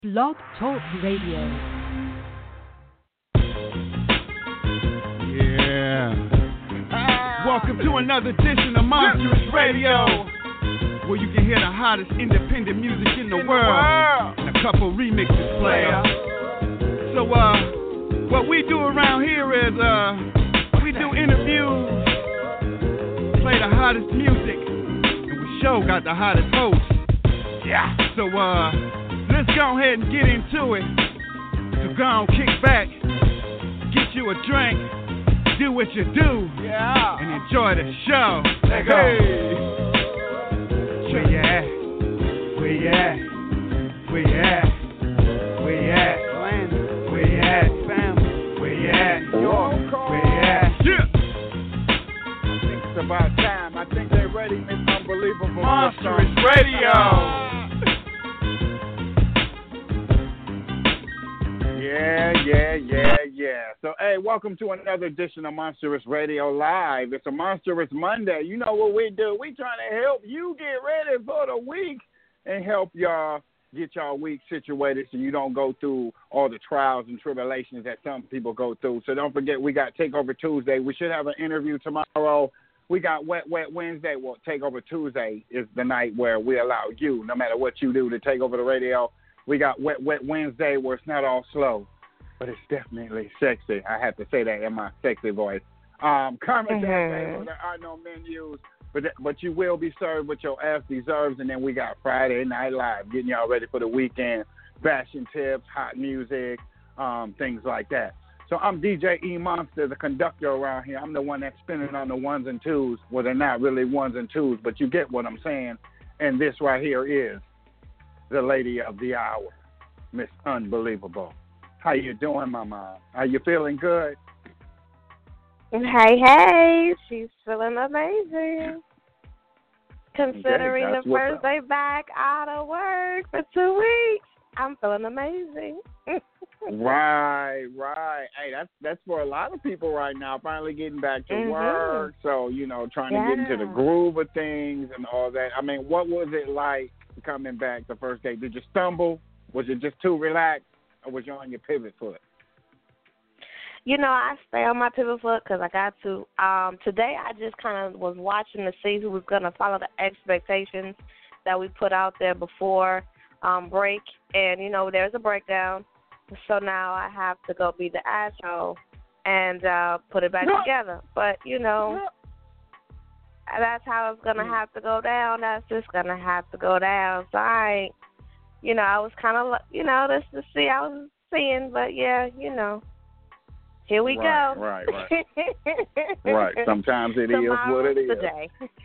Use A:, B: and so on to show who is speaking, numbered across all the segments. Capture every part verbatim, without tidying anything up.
A: Blog Talk Radio.
B: Yeah. Welcome to another edition of Monstrous Radio, where you can hear the hottest independent music in the, in world, the world, and a couple remixes player. So, uh, what we do around here is, uh, we do interviews, play the hottest music, and we sure got the hottest host. Yeah. So, uh, let's go ahead and get into it. So go on, kick back, get you a drink, do what you do, yeah, and enjoy the show. Let go. Hey. Where you at? Where you at? Where you at? Where you at? Where you at? Family. Where you at? York. Where you at? Yeah. I think it's about time. I think they're ready, Miss Unbelievable. Monstrous Radio. Yeah, yeah, yeah, yeah. So, hey, welcome to another edition of Monstrous Radio Live. It's a Monstrous Monday. You know what we do? We trying to help you get ready for the week and help y'all get y'all week situated so you don't go through all the trials and tribulations that some people go through. So don't forget, we got Takeover Tuesday. We should have an interview tomorrow. We got Wet Wet Wednesday. Well, Takeover Tuesday is the night where we allow you, no matter what you do, to take over the radio. We got Wet Wet Wednesday, where it's not all slow, but it's definitely sexy. I have to say that in my sexy voice. Um, Comment mm-hmm. There are no menus, but but you will be served what your ass deserves. And then we got Friday Night Live, getting y'all ready for the weekend. Fashion tips, hot music, um, things like that. So I'm D J E Monster, the conductor around here. I'm the one that's spinning on the ones and twos. Well, they're not really ones and twos, but you get what I'm saying. And this right here is the lady of the hour, Miss Unbelievable. How you doing, Mama? Are you feeling good?
C: Hey, hey, she's feeling amazing. Considering okay, the first up. day back out of work for two weeks, I'm feeling amazing.
B: Right, right. Hey, that's that's for a lot of people right now, finally getting back to mm-hmm. work. So, you know, trying yeah. to get into the groove of things and all that. I mean, what was it like coming back the first day? Did you stumble? Was it just too relaxed, or was you on your pivot foot?
C: You know, I stay on my pivot foot because I got to. Um, today, I just kind of was watching to see who was going to follow the expectations that we put out there before um, break. And, you know, there's a breakdown. So now I have to go be the asshole and uh, put it back no. together. But, you know, no. that's how it's going to have to go down. That's just going to have to go down. So I ain't, you know, I was kind of, you know, let's just see, I was seeing, but yeah, you know, here we
B: right,
C: go.
B: Right, right, right. Sometimes it is what it is.
C: Today.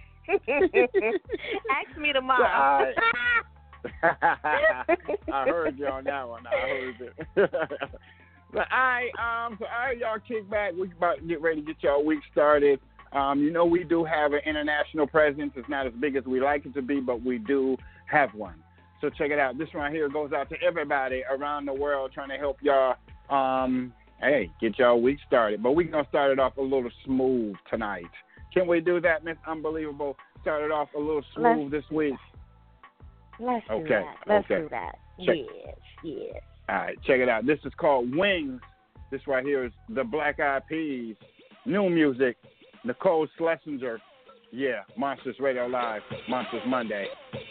C: Ask me tomorrow.
B: So I, I heard you on that one. I heard it. But I, um, so I, y'all kick back. We about to get ready to get y'all week started. Um, you know, we do have an international presence. It's not as big as we like it to be, but we do have one. So check it out. This right here goes out to everybody around the world trying to help y'all, um, hey, get y'all week started. But we're going to start it off a little smooth tonight. Can we do that, Miss Unbelievable? Start it off a little smooth
C: let's,
B: this week.
C: Let's
B: okay.
C: do that. Let's
B: okay.
C: do that.
B: Check.
C: Yes, yes.
B: All right, check it out. This is called Wings. This right here is the Black Eyed Peas. New music, Nicole Schlesinger. Yeah, Monsters Radio Live, Monsters Monday.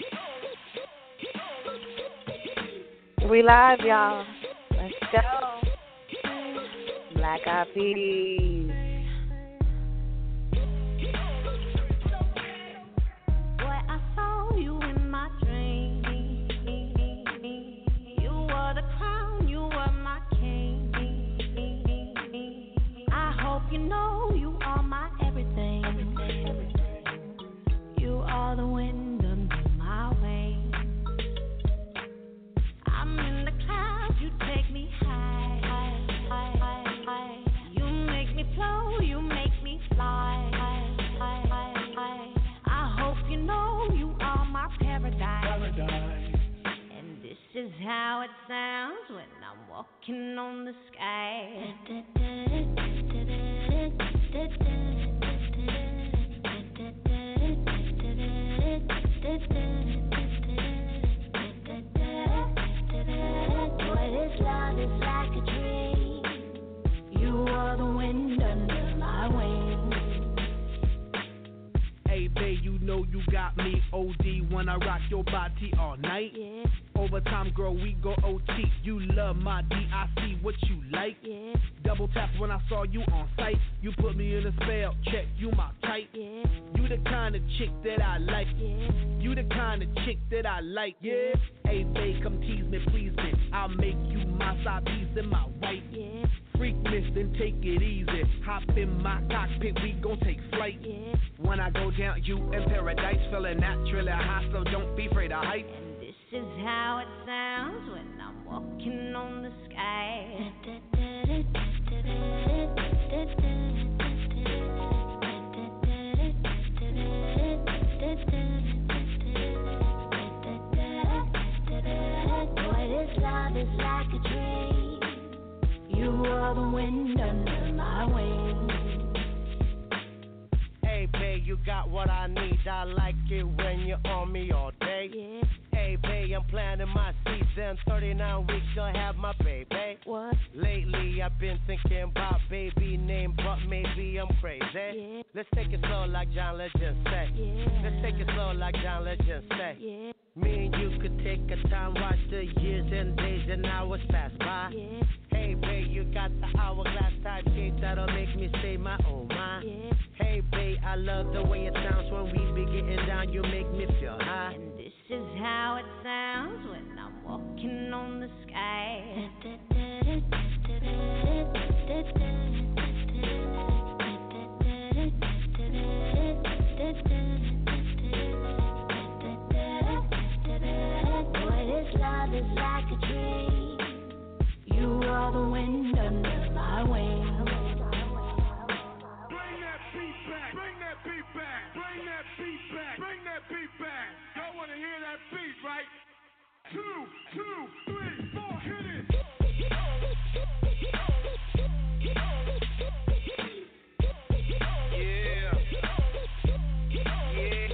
C: We live, y'all. Let's go. Black Eyed Peas.
D: Boy, I saw you in my dream. You were the crown, you were my king. I hope you know you are my everything. You are the wind under my wings. I'm in the clouds, you take me high, high, high, high, high. You make me flow, you make me fly, high, high, high, high. I hope you know you are my paradise. paradise. And this is how it sounds when I'm walking on the sky.
E: I rock your body all night.
D: Yeah.
E: Overtime, girl, we go O T. You love my D, I see what you like.
D: Yeah.
E: Double tap when I saw you on sight. You put me in a spell, check, you my type.
D: Yeah.
E: You the kind of chick that I like.
D: Yeah.
E: You the kind of chick that I like, yeah. Hey, babe, come tease me, please me. I'll make you my side piece and my right.
D: Yeah.
E: Freak miss, then take it easy. Hop in my cockpit, we gon' take flight.
D: Yeah.
E: When I go down, you in paradise, feeling naturally hot, so don't be afraid of height.
D: And this is how it sounds when I'm walking on the sky. Boy, this love is like a dream. You are the wind under my wings.
F: Hey, babe, you got what I need. I like it when you're on me all day.
D: Yeah.
F: Hey, babe, I'm planting my season. thirty-nine weeks, you'll have my baby.
D: What?
F: Lately, I've been thinking about baby name, but maybe I'm crazy.
D: Yeah.
F: Let's take it slow like John Legend said.
D: Yeah.
F: Let's take it slow like John Legend said.
D: Yeah.
F: Me and you could take a time, watch the years and days and hours pass by.
D: Yeah.
F: Hey, babe, you got the hourglass type shape that'll make me say my oh my.
D: Yeah.
F: Hey, babe, I love the way it sounds when we be getting down. You make me feel high.
D: And this is how it sounds when I'm walking on the sky. Boy, this love is like a dream. You are the wind under my wings.
E: Bring that beat back, bring that beat back, bring that beat back, bring that beat back. Y'all wanna hear that beat, right? Two, two, three, four, hit it. Yeah. Yeah.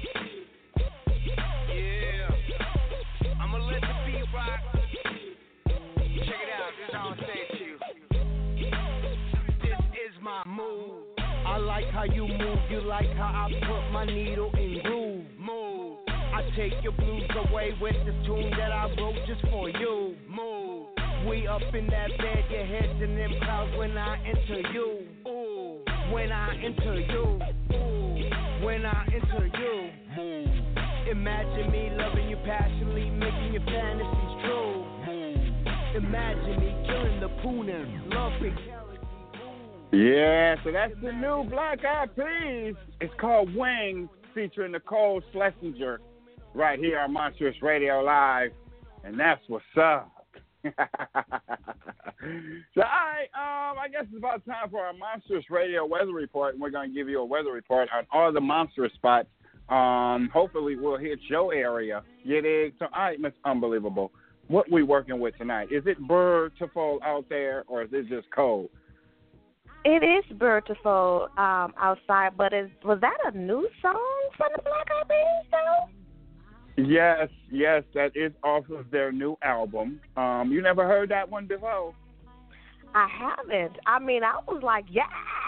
E: Yeah. I'ma let the beat rock. Check it out, this is how I say it to you. This is my move.
F: I like how you move, you like how I put my needle in groove.
E: Move,
F: I take your blues away with this tune that I wrote just for you.
E: move,
F: We up in that bed, your head's in them clouds when I enter you.
E: ooh,
F: When I enter you.
E: ooh,
F: When I enter you.
E: move,
F: Imagine me loving you passionately, making your fantasies true.
E: move.
F: Imagine me killing the Poonin, love big.
B: Yeah, so that's the new Black Eyed Peas. It's called Wings, featuring Nicole Schlesinger, right here on Monstrous Radio Live, and that's what's up. So, all right, um, I guess it's about time for our Monstrous Radio weather report, and we're going to give you a weather report on all the monstrous spots. Um, hopefully, we'll hit your area. You dig? So, all right, Miss Unbelievable, what we working with tonight? Is it beautiful out there, or is it just cold?
C: It is beautiful um, outside, but is was that a new song from the Black Eyed Peas, though?
B: Yes, yes, that is off of their new album. Um, you never heard that one before?
C: I haven't. I mean, I was like, yes,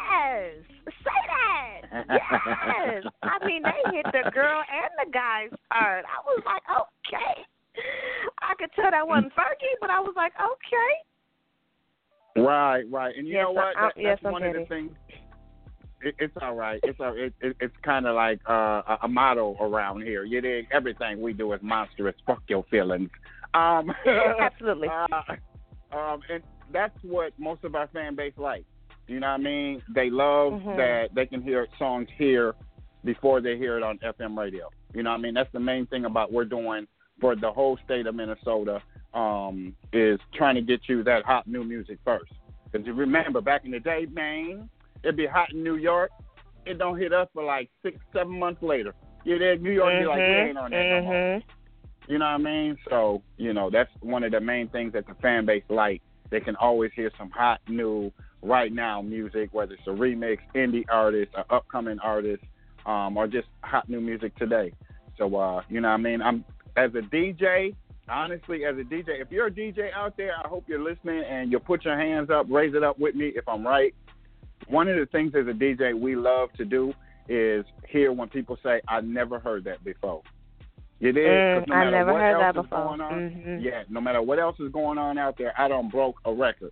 C: say that, yes. I mean, they hit the girl and the guy's part. I was like, okay. I could tell that wasn't Fergie, but I was like, okay.
B: Right, right. And you
C: Yes,
B: know what?
C: I-
B: That,
C: yes,
B: that's
C: I'm
B: one of the
C: ready.
B: things. It, it's all right. It's all, it, it, it's kind of like uh, a, a motto around here. You dig? Everything we do is monstrous. Fuck your feelings. Um,
C: Absolutely.
B: uh, um, and that's what most of our fan base likes. You know what I mean? They love
C: Mhm.
B: that they can hear songs here before they hear it on F M radio. You know what I mean? That's the main thing about we're doing for the whole state of Minnesota. Um, is trying to get you that hot new music first. Because you remember, back in the day, man, it'd be hot in New York. It don't hit us for like six, seven months later. You there, New York, be like, we ain't on that no more.
C: Mhm.
B: You know what I mean? So, you know, that's one of the main things that the fan base like. They can always hear some hot, new, right now music, whether it's a remix, indie artist, or upcoming artist, um, or just hot new music today. So, uh, you know what I mean? I'm as a D J, honestly, as a D J, if you're a D J out there, I hope you're listening and you'll put your hands up, raise it up with me if I'm right. One of the things as a D J we love to do is hear when people say, I never heard that before. You did? 'Cause
C: Mm,
B: no
C: I
B: matter
C: never
B: what
C: heard
B: else
C: that
B: is
C: before.
B: going on,
C: Mm-hmm.
B: yeah, no matter what else is going on out there, I don't broke a record.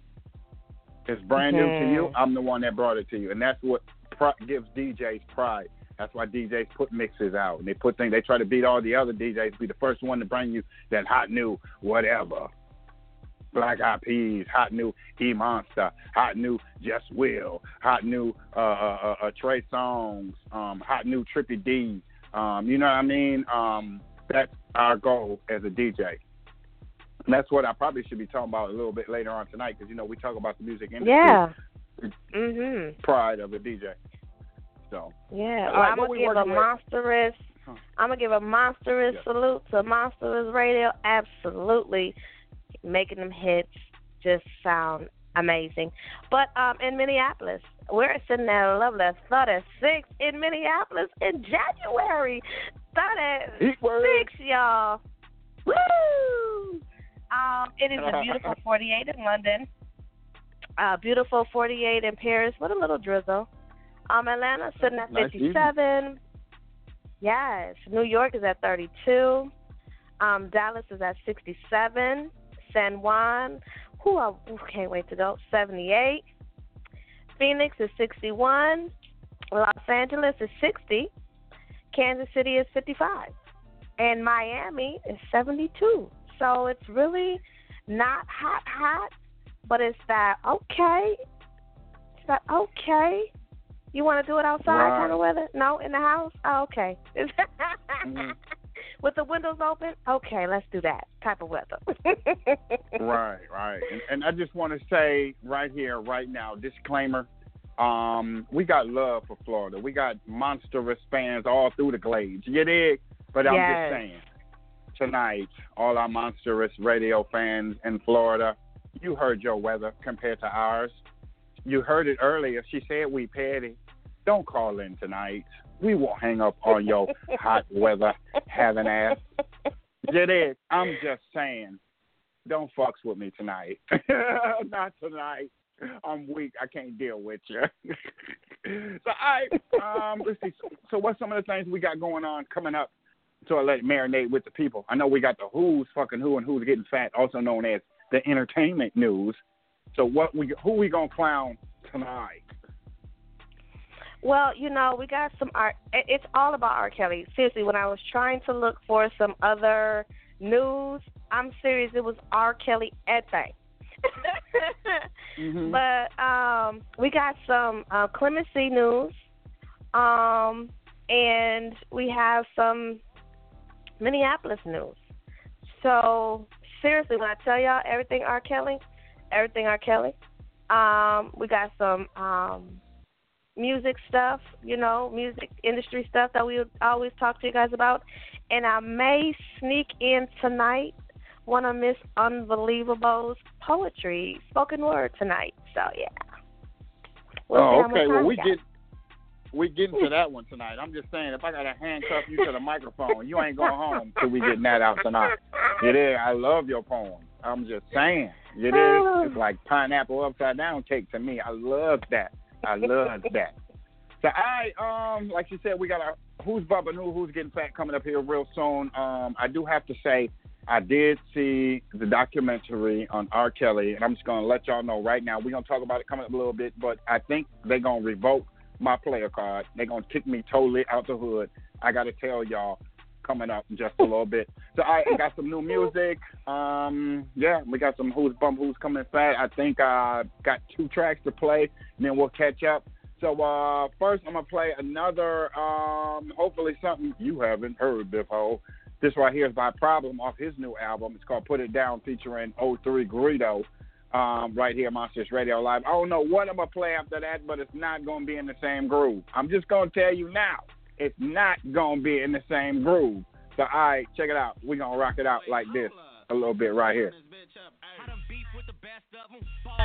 B: It's brand new to you.
C: Mhm.
B: I'm the one that brought it to you, and that's what pro- gives D Js pride. That's why D Js put mixes out, and they put things. They try to beat all the other D Js, be the first one to bring you that hot new whatever. Black Eyed Peas, hot new E Monster, hot new Just Will, hot new uh, uh, uh, uh, Trey Songz, um, hot new Trippy D. Um, you know what I mean? Um, that's our goal as a D J. And that's what I probably should be talking about a little bit later on tonight, because, you know, we talk about the music industry.
C: Yeah. Mhm.
B: Pride of a D J. So.
C: Yeah.
B: All
C: Well,
B: right,
C: I'm
B: what
C: gonna
B: we
C: give a
B: working with?
C: monstrous.
B: Huh.
C: I'm gonna give a monstrous
B: Yeah.
C: salute to Monstrous Radio. Absolutely, making them hits just sound amazing. But um, in Minneapolis, we're sitting at a lovely thirty-six in Minneapolis in January. thirty-six, y'all. Woo! Um, it is a beautiful forty-eight in London. Uh, beautiful forty-eight in Paris with a little drizzle. Um, Atlanta sitting at
B: Nice
C: fifty-seven. Yes. New York is at thirty-two. Um, Dallas is at sixty-seven. San Juan, who I can't wait to go, seventy-eight. Phoenix is sixty-one. Los Angeles is sixty. Kansas City is fifty-five. And Miami is seventy-two. So it's really not hot, hot, but it's that okay. It's that okay. You want to do it outside
B: Right.
C: kind of weather? No, in the house? Oh, okay.
B: Mm-hmm.
C: With the windows open? Okay, let's do that type of weather.
B: Right, right. And, and I just want to say right here, right now, disclaimer, um, we got love for Florida. We got monstrous fans all through the glades. You dig? But I'm
C: Yes.
B: just saying, tonight, all our monstrous radio fans in Florida, you heard your weather compared to ours. You heard it earlier. She said we petty. Don't call in tonight. We won't hang up on your hot weather having ass. It is. I'm just saying. Don't fucks with me tonight. Not tonight. I'm weak. I can't deal with you. So, all right. Um, let's see. So, so what's some of the things we got going on coming up? So I let it marinate with the people. I know we got the who's fucking who and who's getting fat, also known as the entertainment news. So what we who we gonna clown tonight?
C: Well, you know, we got some art. It's all about R. Kelly. Seriously, when I was trying to look for some other news, I'm serious. It was R. Kelly everything.
B: Mm-hmm.
C: But um, we got some uh, clemency news, um, and we have some Minneapolis news. So seriously, when I tell y'all everything R. Kelly, everything R. Kelly, um, we got some um, music stuff, you know, music industry stuff that we always talk to you guys about. And I may sneak in tonight one of Miss Unbelievable's poetry, spoken word tonight. So, yeah. We'll see
B: Oh,
C: how much
B: okay.
C: time
B: Well, we
C: got.
B: get we getting to that one tonight. I'm just saying, if I gotta handcuff you to the microphone, you ain't going home till we getting that out tonight. You dig? I love your poem. I'm just saying. You dig? It's like pineapple upside down cake to me. I love that. I love that. So I um like you said, we got our who's bumping who, who's getting fat coming up here real soon. Um, I do have to say I did see the documentary on R. Kelly, and I'm just gonna let y'all know right now. We're gonna talk about it coming up a little bit, but I think they're gonna revoke my player card. They're gonna kick me totally out the hood. I gotta tell y'all coming up in just a little bit. So I got some new music. Um, yeah, we got some who's bump who's coming fat. I think I got two tracks to play, and then we'll catch up. So uh, first, I'm gonna play another, um, hopefully something you haven't heard before. This right here is by Problem off his new album. It's called Put It Down, featuring oh three Greedo. Um, right here, Monsters Radio Live. I don't know what I'm gonna play after that, but it's not gonna be in the same groove. I'm just gonna tell you now, it's not gonna be in the same groove. So, all right, check it out. We're gonna rock it out like this a little bit right here.
G: I done beef with the best of them. Ball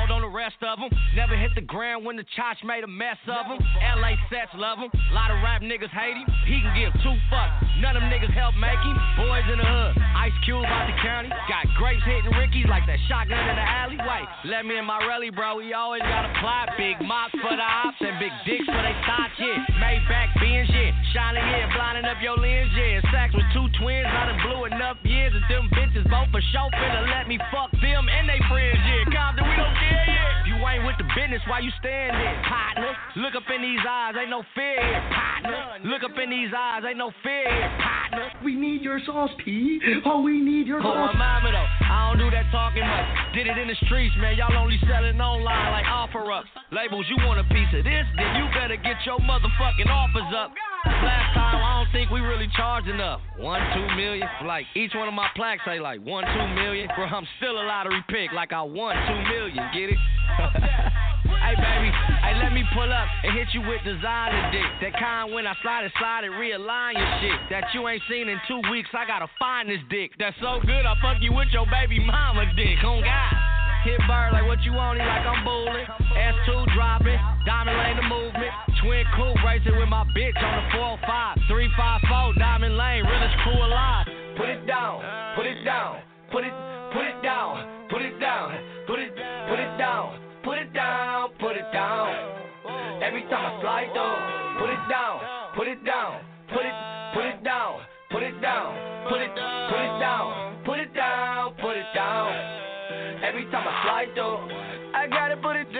G: balled on the rest of them. Never hit the ground when the Chach made a mess of him. L A sets love him. Lot of rap niggas hate him. He can give two fucks. None of them niggas help make him. Boys in the hood. Ice Cube out the county. Got grapes hitting Ricky's like that shotgun in the alley. Wait, let me in my rally, bro. We always gotta fly. Big mops for the ops and big dicks for they thoughts, yeah. Maybach Benz, yeah. Shining, yeah. Blinding up your lens, yeah. Sacks with two twins. I done blew enough years that them bitches both for sure finna let me fuck them and they friends, yeah. Compton, we don't care, yeah. You ain't with the business, why you stand there, partner? Look up in these eyes, ain't no fear here, partner. Look up in these eyes, ain't no fear here, partner.
H: We need your sauce, P. Oh, we need your
G: Oh,
H: sauce.
G: my mama though, I don't do that talking much. Did it in the streets, man. Y'all only selling online like offer ups. Labels, you want a piece of this, then you better get your motherfucking offers up. Last time, I don't think we really charged enough. One, two million. Like, each one of my plaques say like one, two million. Bro, I'm still a lottery pick like I won two million. Get it? Hey, baby, hey, let me pull up and hit you with designer dick. That kind when I slide it, slide it, realign your shit. That you ain't seen in two weeks, I gotta find this dick. That's so good, I fuck you with your baby mama dick. On God. Hit bird like what you want, he like I'm bulling. S two dropping, Diamond Lane the movement. Twin coupe racing with my bitch on the four oh five. three five four, Diamond Lane, realest crew alive. Put it down, put it down, put it, put it down, put it down, put it, put it down, put it down, put it down. Every time I slide through, put it down, put it down, put it, put it down, put it down, put it, put it down, put it down, put it down. Every time I slide through, I gotta put it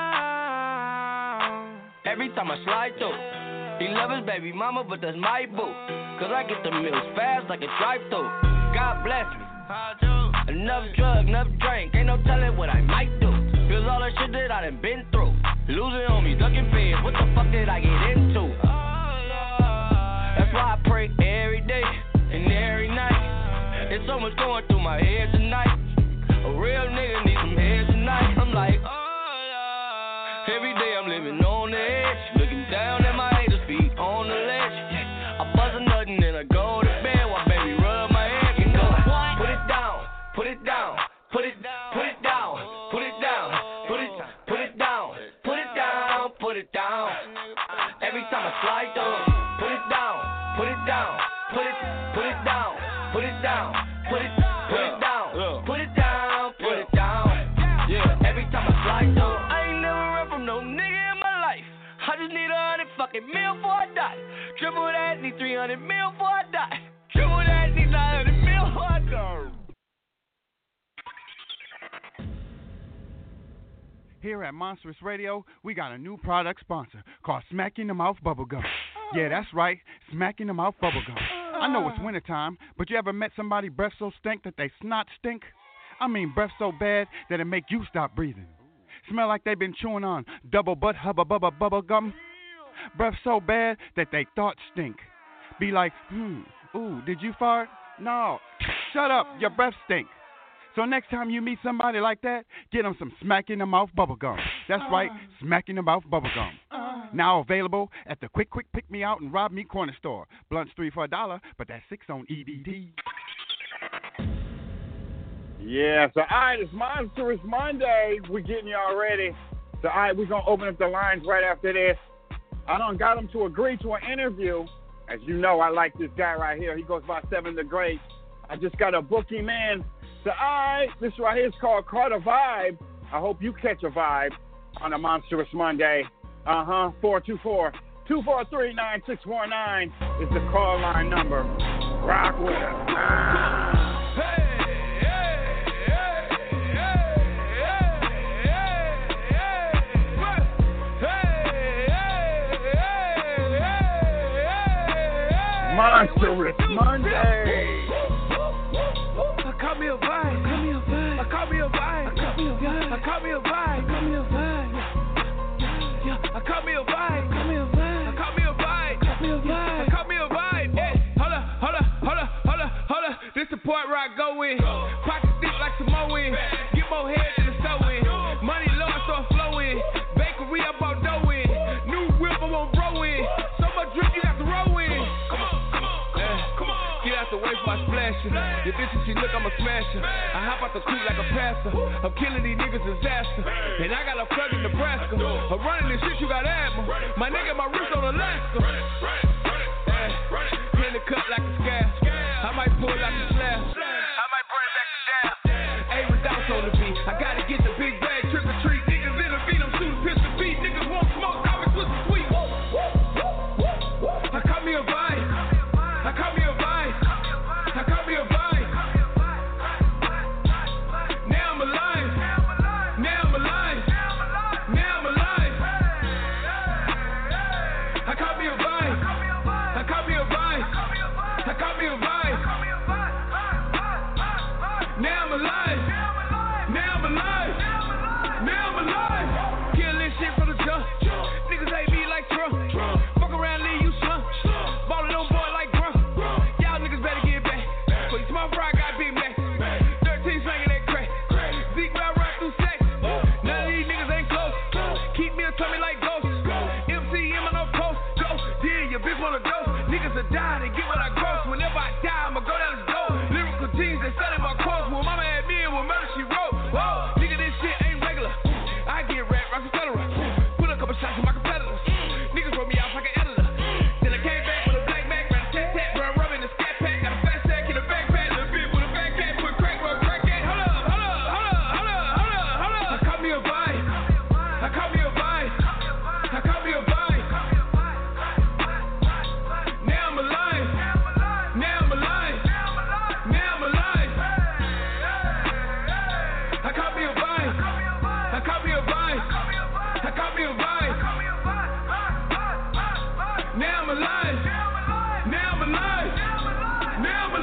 G: down. Every time I slide through, he love his baby mama, but that's my boo. Cause I get the meals fast like a drive-thru. God bless me. Enough drug, enough drink, ain't no telling what I might do. Cause all that shit that I done been through. Losing on me, ducking feds, what the fuck did I get into? That's why I pray every day and every night. There's so much going through my head tonight. A real nigga need some head tonight. I'm like, oh, every day I'm living on the edge, looking down at my haters' feet on the ledge. I buzz a nut and then I go to bed while baby rub my head and go, put it down, put it down, put it, put it down, put it down, put it, put it down, put it down, put it down. Every time I slide through, put it down, put it down, put it, put it down, put it down, put it, put it down, put it down. I just need a hundred fucking mil before I die. Triple that, need three hundred mil before I die. Triple that, need nine hundred mil before I die.
B: Here at Monstrous Radio, we got a new product sponsor called Smack in the Mouth Bubblegum. Yeah, that's right, Smack in the Mouth Bubblegum. I know it's wintertime, but you ever met somebody breath so stink that they snot stink? I mean breath so bad that it make you stop breathing. Smell like they've been chewing on double butt hubba bubba bubble gum. Breath so bad that they thoughts stink. Be like, hmm, ooh, did you fart? No. Shut up, your breath stink. So next time you meet somebody like that, get them some Smack in the Mouth bubble gum. That's right, Smack in the Mouth bubble gum. Now available at the Quick Quick Pick Me Out and Rob Me Corner Store. Blunts three for a dollar, but that's six on E D T. Yeah, so all right, it's Monstrous Monday. We're getting y'all ready. So all right, we're going to open up the lines right after this. I done got him to agree to an interview. As you know, I like this guy right here. He goes by Seven the Great. I just got to book him in. So all right, this right here is called Carter Vibe. I hope you catch a vibe on a Monstrous Monday. Uh-huh, four two four, two four three, nine six four nine is the call line number. Rock with us. Ah. Hey! Monstrous Monday.
E: I caught me a vibe. I caught me a vibe. I caught me a vibe. I caught me a vibe. I caught me a vibe. Yeah, I caught me a vibe. I caught me a vibe. I caught me a vibe. I caught me a vibe. Hey, hold up, hold up, hold up, hold up, hold up. This the part where I go in. Pocket thick like Samoan. Get more head than the sewing. Money low, so I'm flowing. Bakery up on dough in. New whip, I won't roll in. So much drip, you got to roll in. Come on, come on, come on, come on. Get out the way. I splash her. Your bitches, she look, I'm a smasher. I hop out the coupe like a passer. I'm killing these niggas disaster. And I got a plug in Nebraska. I'm running this shit, you got asthma. My nigga, my wrist on Alaska. Hey, in the cup like a scab. I might pull out the slab. I might bring back the dab. Hey, without on the beat. I gotta get the big bag, trick or treat. Niggas in the beat, I'm shooting pistol beat. Niggas want smoke, I was with the sweet. I caught me a vibe. I caught me a vibe. I caught me a vibe. Now I'm alive. Now I'm alive. Now I'm alive. I caught me a vibe. I caught me a vibe. I caught me a vibe. Now I'm alive. Now I'm alive. Now I'm alive. Kill this shit from the jump. Niggas hate me like Trump. Fuck around, leave you slump. Ballin' on boy like Grump. Y'all niggas better get back. For you small fry, got big Mac. thirteen slanging that crack. Zeke where I run through stacks. None of these niggas ain't close. Keep me a tummy like ghost. M C M on no post. Go, yeah, your bitch wanna go. Niggas are dying and get what I gross. Whenever I die, I'ma go down the door. Lyrical jeans, they selling my quotes. When mama had me and when murder she wrote. Whoa, nigga, this shit ain't regular. I get rap, rock, et cetera. Put a couple shots in my competitors. Niggas wrote me out like an editor. Then I came back with a black Mac, ran a tat tat, run rub in the scat pack. Got a fat sack in a backpack, little bit with a backpack, put crack, rub crack at. Hold up, hold up, hold up, hold up, hold up, hold up. I caught me a vibe. I caught me a vibe. I caught me a vibe. Now I'm alive. Now I'm alive. Now I'm alive. I caught me a vibe. I caught me a vibe. I caught me a vibe. Now I'm alive. Now I'm alive. Now I'm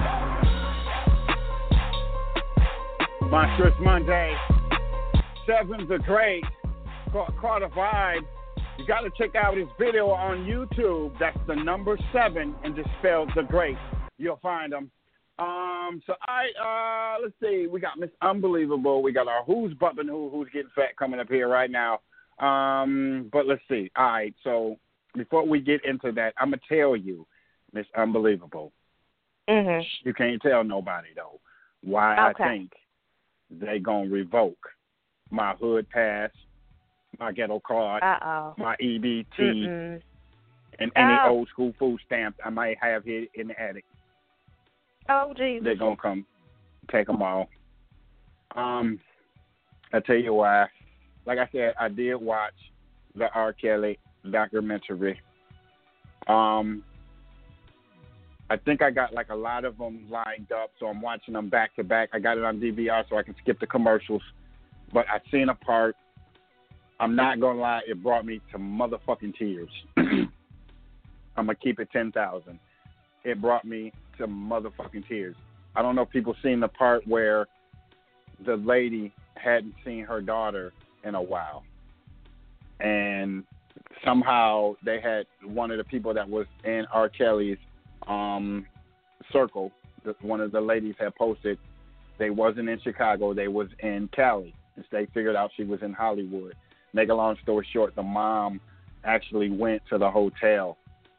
E: alive.
B: Monstrous Monday. Sevens are great. Caught, caught a vibe. You got to check out his video on YouTube. That's the number seven and just spelled the great. You'll find him. Um, so I uh, let's see. We got Miss Unbelievable. We got our Who's Bumping Who, Who's Getting Fat coming up here right now. Um, but let's see. All right. So before we get into that, I'm gonna tell you, Miss Unbelievable.
C: Mhm.
B: You can't tell nobody though why
C: Okay.
B: I think they gonna revoke my hood pass, my ghetto card,
C: Uh oh.
B: my E B T,
C: Mm-mm.
B: and any
C: Oh.
B: old school food stamps I might have here in the attic.
C: Oh Jesus.
B: They're gonna come take them all. Um, I tell you why. Like I said, I did watch the R. Kelly documentary. Um, I think I got like a lot of them lined up, so I'm watching them back to back. I got it on D V R so I can skip the commercials. But I seen a part. I'm not gonna lie, it brought me to motherfucking tears. I'm gonna keep it ten thousand. It brought me to motherfucking tears. I don't know if people seen the part where the lady hadn't seen her daughter in a while, and somehow they had one of the people that was in R. Kelly's um, circle. One of the ladies had posted they wasn't in Chicago, they was in Cali. And they figured out she was in Hollywood. Make a long story short, the mom actually went to the hotel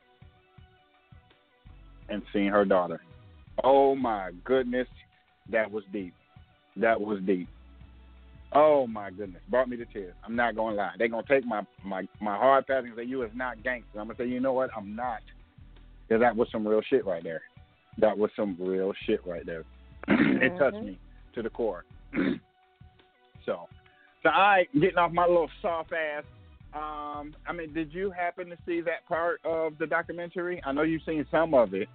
B: and seen her daughter. Oh my goodness, that was deep. That was deep. Oh my goodness, brought me to tears. I'm not gonna lie. They're gonna take my my my hard pass and say you is not gangster. I'm gonna say, you know what, I'm not, because that was some real shit right there. That was some real shit right there. Mm-hmm. It touched me to the core. so, so I getting off my little soft ass. Um, I mean, did you happen to see that part of the documentary? I know you've seen some of it.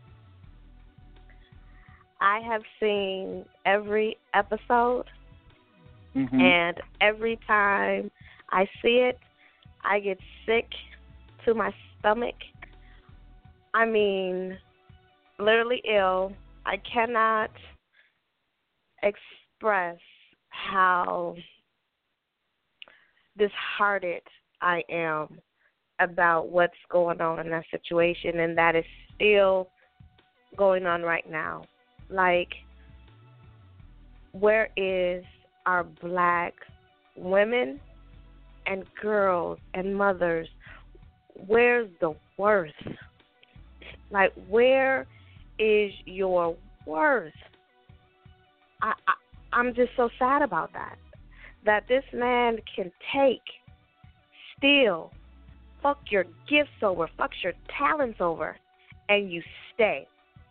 C: I have seen every episode,
B: mm-hmm.
C: and every time I see it, I get sick to my stomach. I mean, literally ill. I cannot express how disheartened I am about what's going on in that situation, and that is still going on right now. Like, where is our black women and girls and mothers? Where's the worth? Like, where is your worth? I, I I'm just so sad about that. That this man can take, steal, fuck your gifts over, fuck your talents over, and you stay.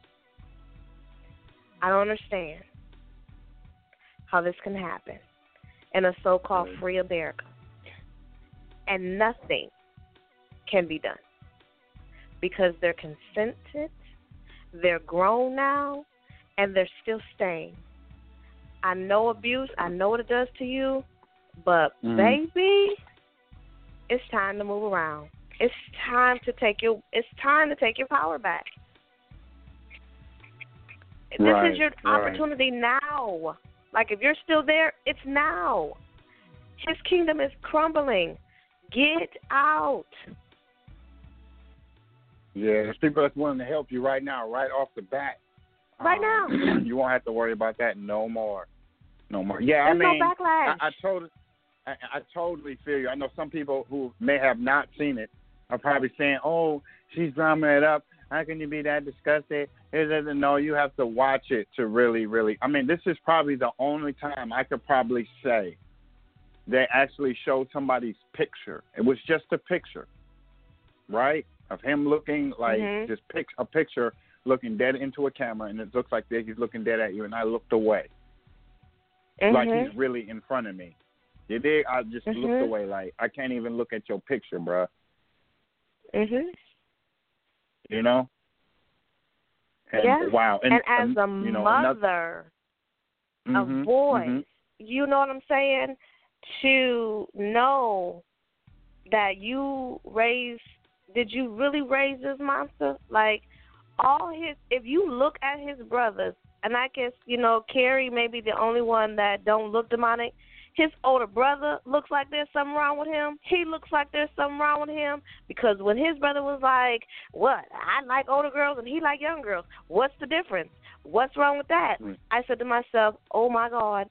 C: I don't understand how this can happen in a so-called free America. And nothing can be done because they're consented, they're grown now, and they're still staying. I know abuse, I know what it does to you, but mm. baby, it's time to move around. It's time to take your it's time to take your power back.
B: Right,
C: this is your
B: right.
C: opportunity now. Like, if you're still there, it's now. His kingdom is crumbling. Get out.
B: Yeah, there's people that's willing to help you right now, right off the bat.
C: Right
B: um,
C: now.
B: You won't have to worry about that no more. No more. Yeah,
C: There's
B: I mean,
C: no backlash.
B: I, I totally, I, I totally feel you. I know some people who may have not seen it are probably saying, "Oh, she's drumming it up. How can you be that disgusted?" It doesn't know. You have to watch it to really, really. I mean, this is probably the only time I could probably say they actually showed somebody's picture. It was just a picture, right, of him looking like
C: mm-hmm.
B: just pic- a picture, looking dead into a camera, and it looks like he's looking dead at you. And I looked away,
C: mm-hmm.
B: like he's really in front of me. You did? I just
C: mm-hmm.
B: looked away, like I can't even look at your picture, bruh.
C: Mhm.
B: You know? And,
C: yeah.
B: Wow.
C: And,
B: and
C: as a
B: you know,
C: mother
B: another,
C: of
B: mm-hmm,
C: boys,
B: mm-hmm.
C: you know what I'm saying? To know that you raised, did you really raise this monster? Like, all his, if you look at his brothers, and I guess, you know, Carrie may be the only one that don't look demonic. His older brother looks like there's something wrong with him. He looks like there's something wrong with him because when his brother was like, what, I like older girls and he like young girls. What's the difference? What's wrong with that? Mm. I said to myself, oh, my God.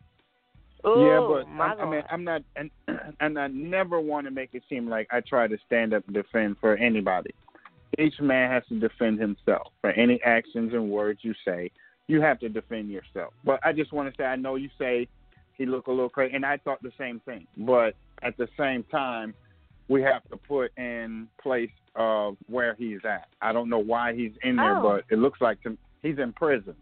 C: Oh,
B: yeah, but
C: my
B: I,
C: God.
B: I mean, I'm not, and, and I never want to make it seem like I try to stand up and defend for anybody. Each man has to defend himself for any actions and words you say. You have to defend yourself. But I just want to say, I know you say he looked a little crazy, and I thought the same thing. But at the same time, we have to put in place of where he's at. I don't know why he's in there,
C: oh.
B: but it looks like to, he's in prison.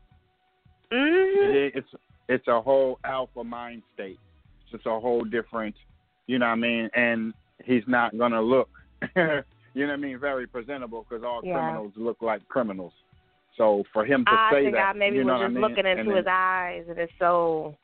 C: Mm-hmm.
B: It, it's it's a whole alpha mind state. It's just a whole different, you know what I mean? And he's not going to look, you know what I mean, very presentable because all
C: yeah.
B: criminals look like criminals. So for him to
C: I
B: say
C: think
B: that,
C: I maybe
B: you know
C: was
B: what
C: just
B: I mean?
C: looking into
B: then,
C: his eyes, and it's so.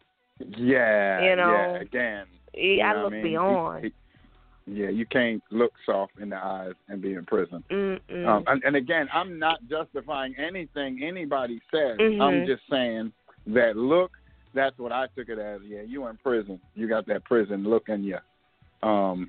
B: Yeah,
C: you know,
B: yeah. Again,
C: he,
B: you
C: I
B: know
C: look
B: I mean?
C: beyond.
B: He, he, yeah, you can't look soft in the eyes and be in prison.
C: Mm-mm.
B: Um, and, and again, I'm not justifying anything anybody says.
C: Mm-hmm.
B: I'm just saying that look. That's what I took it as. Yeah, you in prison. You got that prison look in you. Um,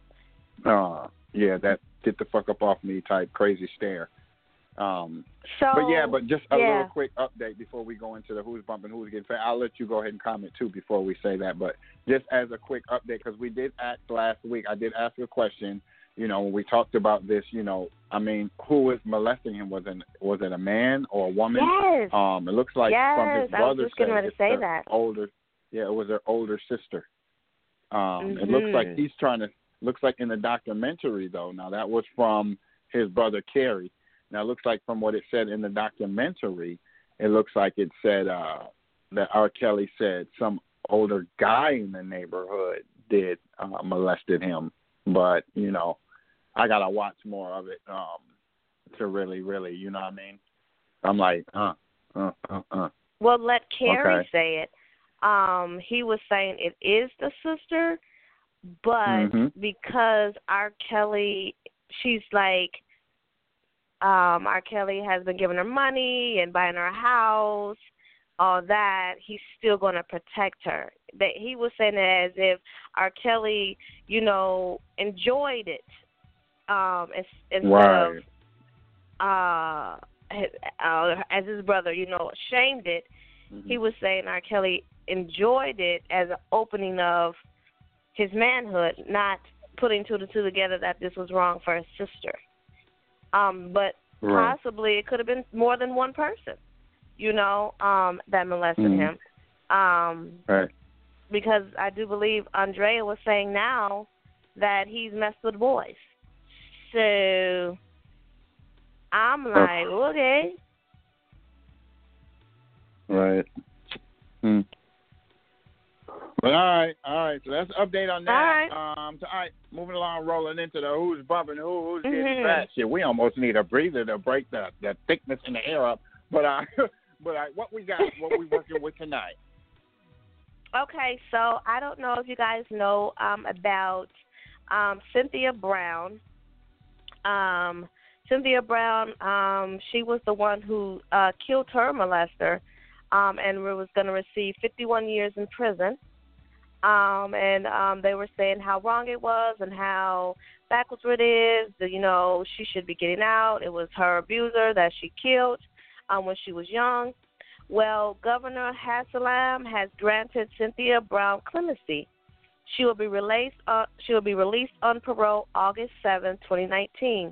B: uh, yeah, that get the fuck up off me type crazy stare. Um,
C: so,
B: but yeah, but just a
C: yeah.
B: little quick update before we go into the who's bumping, who's getting fed. I'll let you go ahead and comment too before we say that. But just as a quick update, because we did ask last week, I did ask a question. You know, when we talked about this, you know, I mean, who was molesting him? Was it was it a man or a woman?
C: Yes.
B: Um, it looks like
C: yes.
B: from his
C: I
B: brother
C: was just getting ready to say that.
B: Older, yeah, it was her older sister. Um,
C: mm-hmm.
B: It looks like he's trying to. Looks like in the documentary though. Now that was from his brother Kerry. Now, it looks like from what it said in the documentary, it looks like it said uh, that R. Kelly said some older guy in the neighborhood did uh, molested him. But, you know, I got to watch more of it um, to really, really, you know what I mean? I'm like, uh, uh, uh, uh.
C: Well, let Kerry
B: okay.
C: say it. Um, he was saying it is the sister, but
B: mm-hmm.
C: because R. Kelly, she's like, Um, R. Kelly has been giving her money and buying her a house, all that, he's still going to protect her. That he was saying it as if R. Kelly, you know, enjoyed it um, instead
B: right.
C: of uh, uh, as his brother, you know, shamed it. Mm-hmm. He was saying R. Kelly enjoyed it as an opening of his manhood, not putting two to two together that this was wrong for his sister. Um, but
B: Right.
C: possibly it could have been more than one person, you know, um, that molested
B: Mhm.
C: him. Um,
B: Right.
C: because I do believe Andrea was saying now that he's messed with boys. So I'm like, okay.
B: Right. Hmm. But all right, all right. So that's an update on that.
C: All right.
B: Um. So all right, moving along, rolling into the who's bumping who, who's getting
C: Mhm.
B: fat. Shit, we almost need a breather to break the the thickness in the air up. But uh, but uh, what we got, what we working with tonight?
C: Okay, so I don't know if you guys know um, about um, Cynthia Brown. Um, Cynthia Brown, um, she was the one who uh, killed her molester um, and was going to receive fifty-one years in prison. Um, and um, they were saying how wrong it was and how backwards it is. That, you know, she should be getting out. It was her abuser that she killed um, when she was young. Well, Governor Haslam has granted Cynthia Brown clemency. She will be released. Uh, she will be released on parole August seventh, twenty nineteen.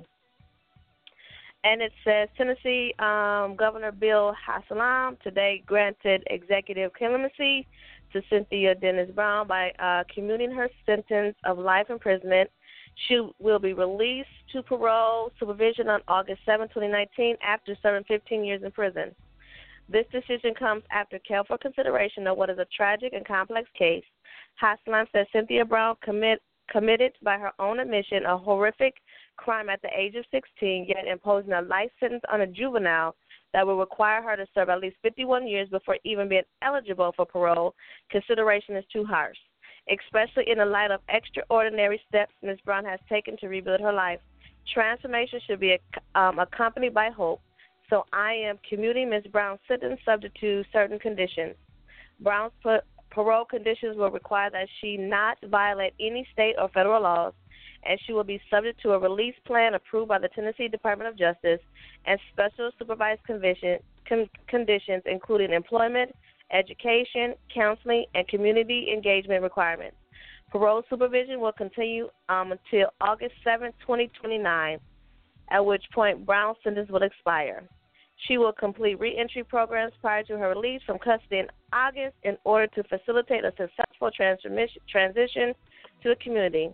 C: And it says Tennessee um, Governor Bill Haslam today granted executive clemency to Cynthia Dennis Brown by uh, commuting her sentence of life imprisonment. She will be released to parole supervision on August seventh, twenty nineteen, after serving fifteen years in prison. This decision comes after careful consideration of what is a tragic and complex case. Haslam says Cynthia Brown commit, committed, by her own admission, a horrific crime at the age of sixteen, yet imposing a life sentence on a juvenile that will require her to serve at least fifty-one years before even being eligible for parole. Consideration is too harsh, especially in the light of extraordinary steps Miz Brown has taken to rebuild her life. Transformation should be um, accompanied by hope. So I am commuting Miz Brown's sentence subject to certain conditions. Brown's pa- parole conditions will require that she not violate any state or federal laws, and she will be subject to a release plan approved by the Tennessee Department of Justice and special supervised conviction, con- conditions, including employment, education, counseling, and community engagement requirements. Parole supervision will continue um, until August seventh, twenty twenty-nine, at which point Brown's sentence will expire. She will complete reentry programs prior to her release from custody in August in order to facilitate a successful transition to the community.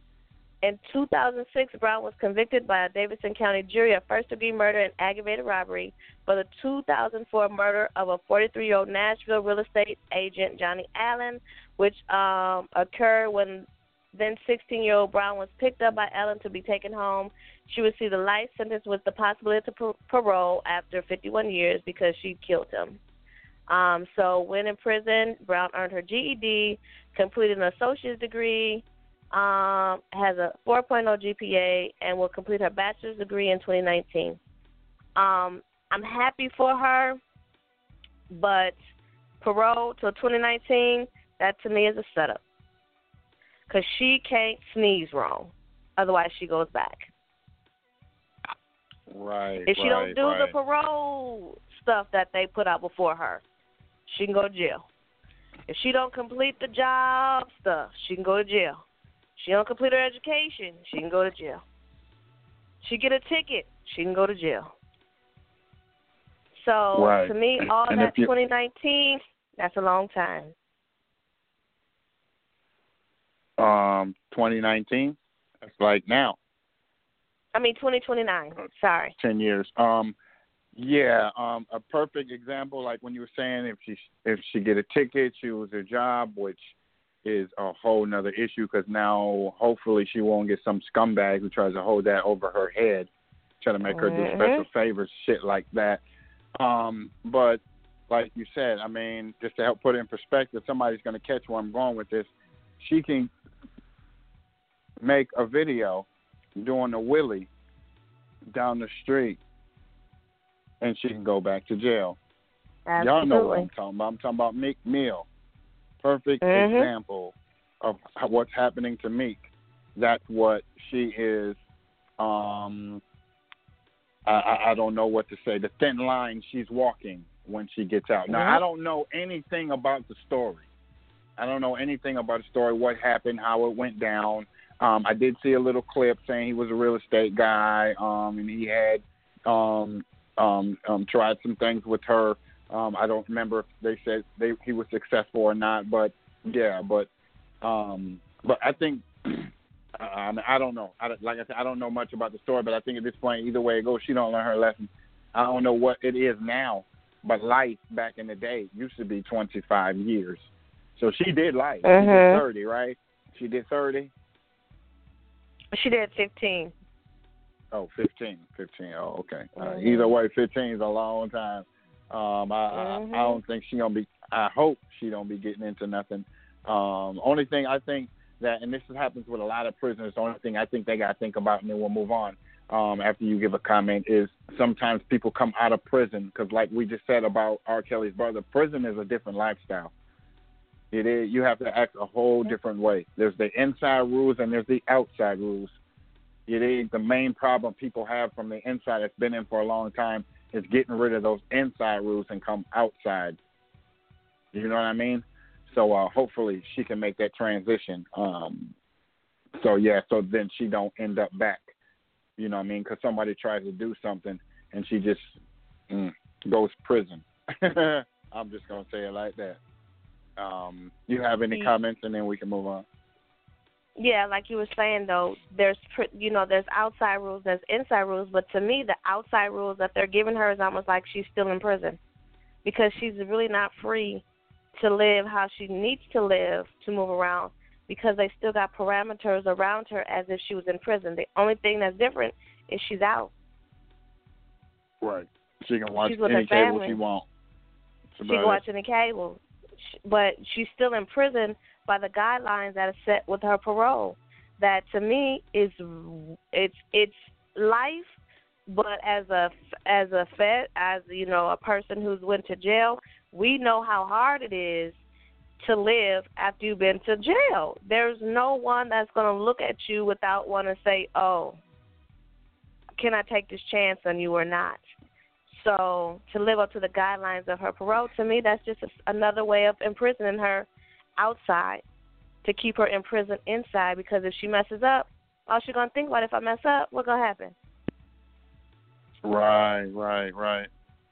C: In two thousand six, Brown was convicted by a Davidson County jury of first-degree murder and aggravated robbery for the two thousand four murder of a forty-three-year-old Nashville real estate agent, Johnny Allen, which um, occurred when then sixteen-year-old Brown was picked up by Allen to be taken home. She received a life sentence with the possibility of par- parole after fifty-one years because she killed him. Um, so when in prison, Brown earned her G E D, completed an associate's degree, um, has a four point oh G P A, and will complete her bachelor's degree in twenty nineteen. Um, I'm happy for her, but parole till twenty nineteen, that to me is a setup. Because she can't sneeze wrong. Otherwise, she goes back.
B: Right.
C: If she
B: right,
C: don't do
B: right.
C: the parole stuff that they put out before her, she can go to jail. If she don't complete the job stuff, she can go to jail. She don't complete her education, she can go to jail. She get a ticket, she can go to jail. So
B: Right.
C: to me, all
B: And
C: that
B: if you-
C: twenty nineteen, that's a long time.
B: Um, twenty nineteen. That's like now.
C: I mean, twenty twenty-nine. Sorry.
B: Ten years. Um, yeah. Um, a perfect example, like when you were saying, if she if she get a ticket, she lose her job, which is a whole nother issue because now hopefully she won't get some scumbag who tries to hold that over her head, try to make her do
C: Mm-hmm.
B: special favors, shit like that. Um, but like you said, I mean, just to help put it in perspective, somebody's going to catch where I'm going with this. She can make a video doing a wheelie down the street, and she can go back to jail.
C: Absolutely.
B: Y'all know what I'm talking about. I'm talking about Meek Mill. Perfect
C: Mm-hmm.
B: example of what's happening to Meek. That's what she is. Um, I, I don't know what to say. The thin line she's walking when she gets out. Now,
C: Mm-hmm.
B: I don't know anything about the story. I don't know anything about the story, what happened, how it went down. Um, I did see a little clip saying he was a real estate guy, um, and he had um, um, um, tried some things with her. Um, I don't remember if they said they, he was successful or not, but yeah, but um, but I think I, I don't know. I, like I said, I don't know much about the story, but I think at this point, either way it goes, she don't learn her lesson. I don't know what it is now, but life back in the day used to be twenty-five years. So she did life.
C: Mm-hmm.
B: She did thirty, right? She did thirty.
C: She did fifteen.
B: Oh, fifteen. fifteen. Oh, okay. Uh,
C: Mm-hmm.
B: either way, fifteen is a long time. Um, I,
C: mm-hmm.
B: I I don't think she gonna be. I hope she don't be getting into nothing. Um, only thing I think that, and this happens with a lot of prisoners. The only thing I think they gotta think about, and then we'll move on. Um, after you give a comment, is sometimes people come out of prison because, like we just said about R. Kelly's brother, prison is a different lifestyle. It is. You have to act a whole different way. There's the inside rules and there's the outside rules. It is the main problem people have from the inside that's been in for a long time is getting rid of those inside rules and come outside. You know what I mean? So uh, hopefully she can make that transition. Um, so, yeah, so then she don't end up back. You know what I mean? Because somebody tries to do something and she just mm, goes prison. I'm just going to say it like that. Um, you have any comments, and then we can move on.
C: Yeah, like you were saying, though, there's, you know, there's outside rules, there's inside rules, but to me, the outside rules that they're giving her is almost like she's still in prison because she's really not free to live how she needs to live to move around because they still got parameters around her as if she was in prison. The only thing that's different is she's out.
B: Right. She can watch
C: she's with
B: any
C: her
B: cable
C: family.
B: she wants.
C: She can watch any cable. But she's still in prison by the guidelines that are set with her parole. That to me is it's it's life, but as a as a fed as you know a person who's went to jail, we know how hard it is to live after you've been to jail. There's no one that's going to look at you without wanting to say, "Oh, can I take this chance on you or not?" So to live up to the guidelines of her parole, to me, that's just a, another way of imprisoning her outside to keep her in prison inside because if she messes up, all she's going to think about if I mess up, what's going to happen?
B: Right, right, right.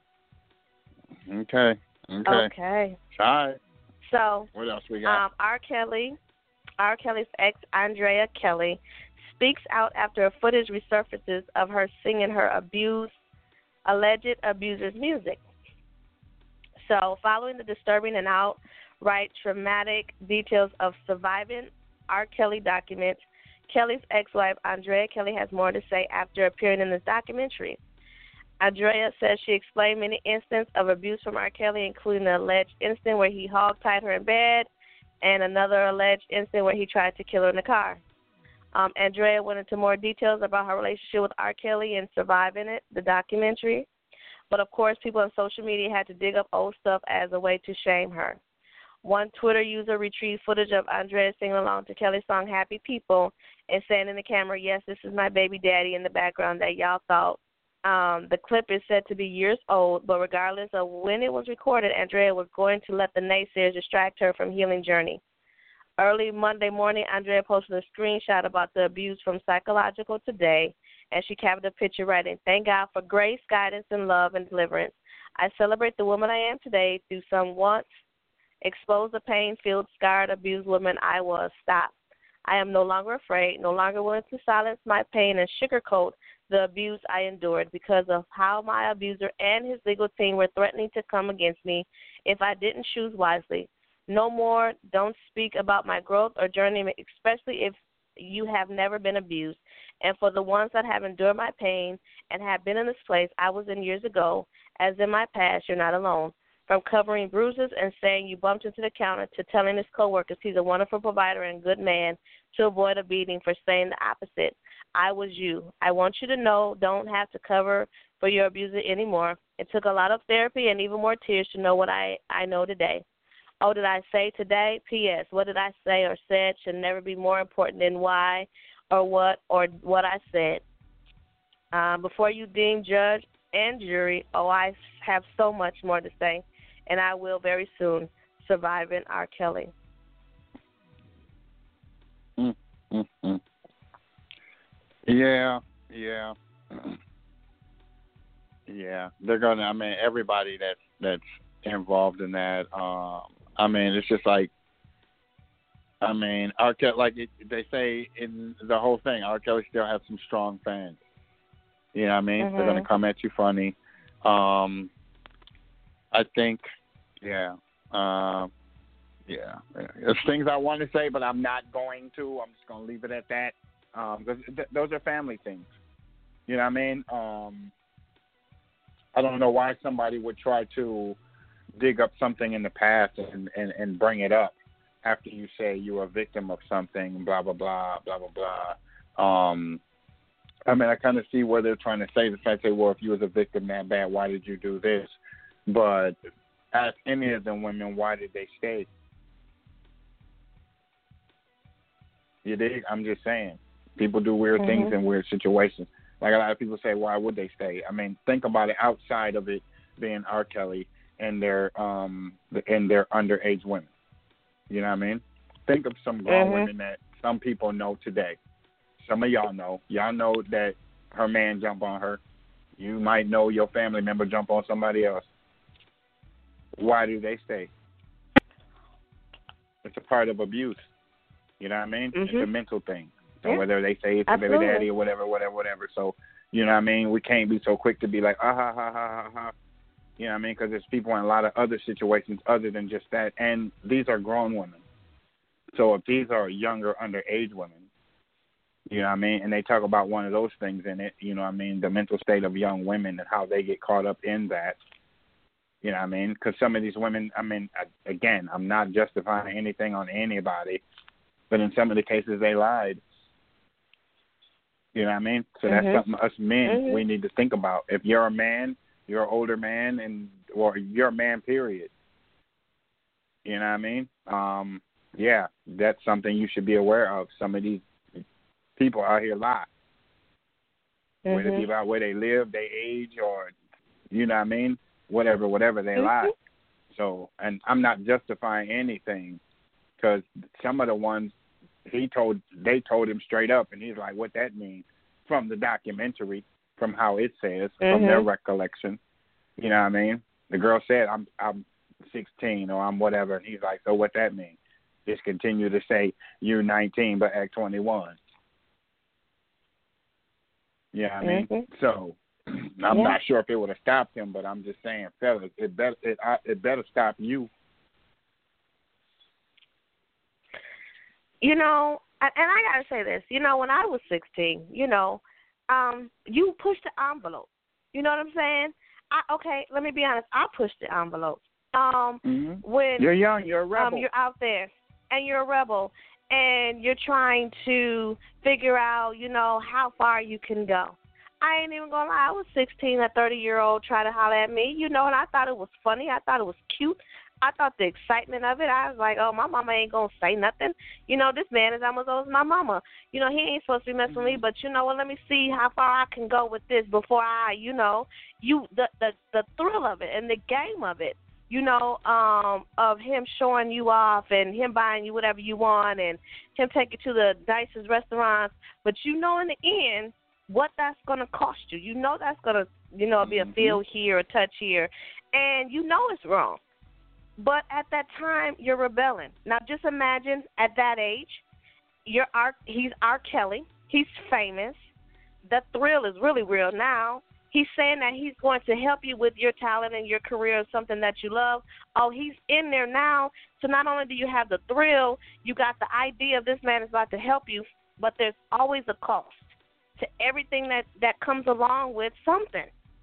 B: Okay, okay.
C: Okay.
B: All right.
C: So
B: what else we got?
C: Um, R. Kelly, R. Kelly's ex, Andrea Kelly, speaks out after footage resurfaces of her singing her abused alleged abuser's music. So, following the disturbing and outright traumatic details of surviving R. Kelly documents, Kelly's ex-wife, Andrea Kelly, has more to say after appearing in this documentary. Andrea says she explained many instances of abuse from R. Kelly, including an alleged incident where he hog-tied her in bed and another alleged incident where he tried to kill her in the car. Um, Andrea went into more details about her relationship with R. Kelly and surviving it, the documentary. But, of course, people on social media had to dig up old stuff as a way to shame her. One Twitter user retrieved footage of Andrea singing along to Kelly's song Happy People and saying in the camera, "Yes, this is my baby daddy," in the background that y'all thought. Um, the clip is said to be years old, but regardless of when it was recorded, Andrea was going to let the naysayers distract her from healing journey. Early Monday morning, Andrea posted a screenshot about the abuse from Psychological Today, and she captioned a picture writing, "Thank God for grace, guidance, and love and deliverance. I celebrate the woman I am today through some once exposed the pain-filled, scarred, abused woman I was. Stop. I am no longer afraid, no longer willing to silence my pain and sugarcoat the abuse I endured because of how my abuser and his legal team were threatening to come against me if I didn't choose wisely. No more, don't speak about my growth or journey, especially if you have never been abused. And for the ones that have endured my pain and have been in this place I was in years ago, as in my past, you're not alone. From covering bruises and saying you bumped into the counter to telling his coworkers he's a wonderful provider and good man to avoid a beating for saying the opposite. I was you. I want you to know don't have to cover for your abuser anymore. It took a lot of therapy and even more tears to know what I, I know today. Oh, did I say today? P S. What did I say or said should never be more important than why or what or what I said. Um, before you deem judge and jury, oh, I have so much more to say, and I will very soon. Surviving R. Kelly.
B: Mm, mm, mm. Yeah, yeah. Yeah, they're gonna. I mean, everybody that's that's involved in that. Um, I mean, it's just like, I mean, R. Kelly, like it, they say in the whole thing, R. Kelly still has some strong fans. You know what I mean?
C: Mm-hmm.
B: They're gonna come at you funny. Um, I think, yeah, um, yeah. There's things I want to say, but I'm not going to. I'm just gonna leave it at that because um, th- those are family things. You know what I mean? Um, I don't know why somebody would try to dig up something in the past and, and, and bring it up after you say you were a victim of something, blah, blah, blah, blah, blah, blah. Um, I mean, I kind of see where they're trying to say the fact that, well, if you was a victim that bad, why did you do this? But ask any of them women, why did they stay? You dig? I'm just saying. People do weird
C: Mm-hmm.
B: things in weird situations. Like a lot of people say, why would they stay? I mean, think about it outside of it being R. Kelly and their um and their underage women. You know what I mean? Think of some grown
C: Mm-hmm.
B: women that some people know today. Some of y'all know. Y'all know that her man jumped on her. You might know your family member jump on somebody else. Why do they stay? It's a part of abuse. You know what I mean?
C: Mm-hmm.
B: It's a mental thing. So
C: Yeah.
B: whether they say it's a baby daddy or whatever, whatever, whatever. So, you know what I mean? We can't be so quick to be like, ah, ha, ha, ha, ha, ha. You know what I mean? Because there's people in a lot of other situations other than just that. And these are grown women. So if these are younger, underage women, you know what I mean? And they talk about one of those things in it, you know what I mean? The mental state of young women and how they get caught up in that. You know what I mean? Because some of these women, I mean, again, I'm not justifying anything on anybody, but in some of the cases they lied. You know what I mean? So that's
C: Mm-hmm.
B: something us men,
C: Mm-hmm.
B: we need to think about. If you're a man, you're an older man, and or you're a man, period. You know what I mean? Um, yeah, that's something you should be aware of. Some of these people out here lie.
C: Mm-hmm.
B: Whether it be about where they live, their age, or, you know what I mean? Whatever, whatever, they
C: Mm-hmm.
B: lie. So, and I'm not justifying anything because some of the ones, he told, they told him straight up, and he's like, what that mean? From the documentary, from how it says,
C: Mm-hmm.
B: from their recollection. You know what I mean? The girl said, I'm I'm sixteen or I'm whatever. And he's like, so what that mean? Just continue to say you're nineteen but act twenty-one. You know what I mean?
C: Mm-hmm.
B: So I'm
C: Yeah.
B: not sure if it would have stopped him, but I'm just saying, fellas, it better it, I, it better stop you.
C: You know, and I gotta say this. You know, when I was sixteen, you know, um, you push the envelope. You know what I'm saying? I, okay, let me be honest. I pushed the envelope. Um,
B: Mm-hmm.
C: when
B: You're young, you're a rebel.
C: um, you're out there and you're a rebel, and you're trying to figure out, you know, how far you can go. I ain't even gonna lie. I was sixteen, a thirty-year-old trying to holler at me, you know, and I thought it was funny. I thought it was cute. I thought the excitement of it, I was like, oh, my mama ain't going to say nothing. You know, this man is almost old as my mama. You know, he ain't supposed to be messing with me, but you know what, let me see how far I can go with this before I, you know, you the, the, the thrill of it and the game of it, you know, um, of him showing you off and him buying you whatever you want and him taking you to the nicest restaurants. But you know in the end what that's going to cost you. You know that's going to, you know, be a feel here, a touch here, and you know it's wrong. But at that time, you're rebelling. Now, just imagine at that age, you're R, he's R. Kelly. He's famous. The thrill is really real now. He's saying that he's going to help you with your talent and your career, something that you love. Oh, he's in there now. So not only do you have the thrill, you got the idea of this man is about to help you, but there's always a cost to everything that, that comes along with something.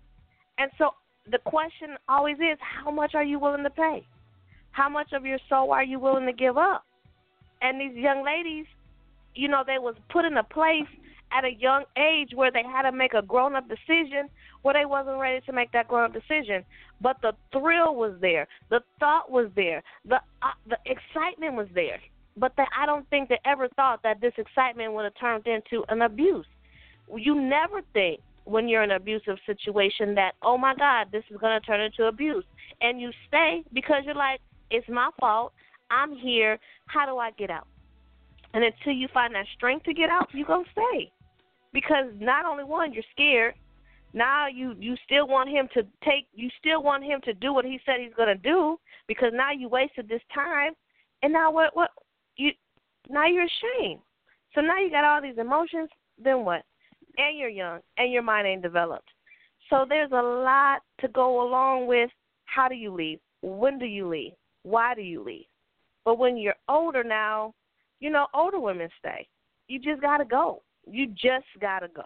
C: And so the question always is, how much are you willing to pay? How much of your soul are you willing to give up? And these young ladies, you know, they was put in a place at a young age where they had to make a grown-up decision where they wasn't ready to make that grown-up decision. But the thrill was there. The thought was there. The uh, the excitement was there. But they, I don't think they ever thought that this excitement would have turned into an abuse. You never think when you're in an abusive situation that, oh, my God, this is going to turn into abuse. And you stay because you're like, it's my fault. I'm here. How do I get out? And until you find that strength to get out, you're going to stay. Because not only, one, you're scared. Now you, you still want him to take, you still want him to do what he said he's going to do because now you wasted this time. And now what, what, you, now you're ashamed. So now you got all these emotions, then what? And you're young and your mind ain't developed. So there's a lot to go along with how do you leave? When do you leave? Why do you leave? But when you're older now, you know, older women stay. You just got to go. You just got to go.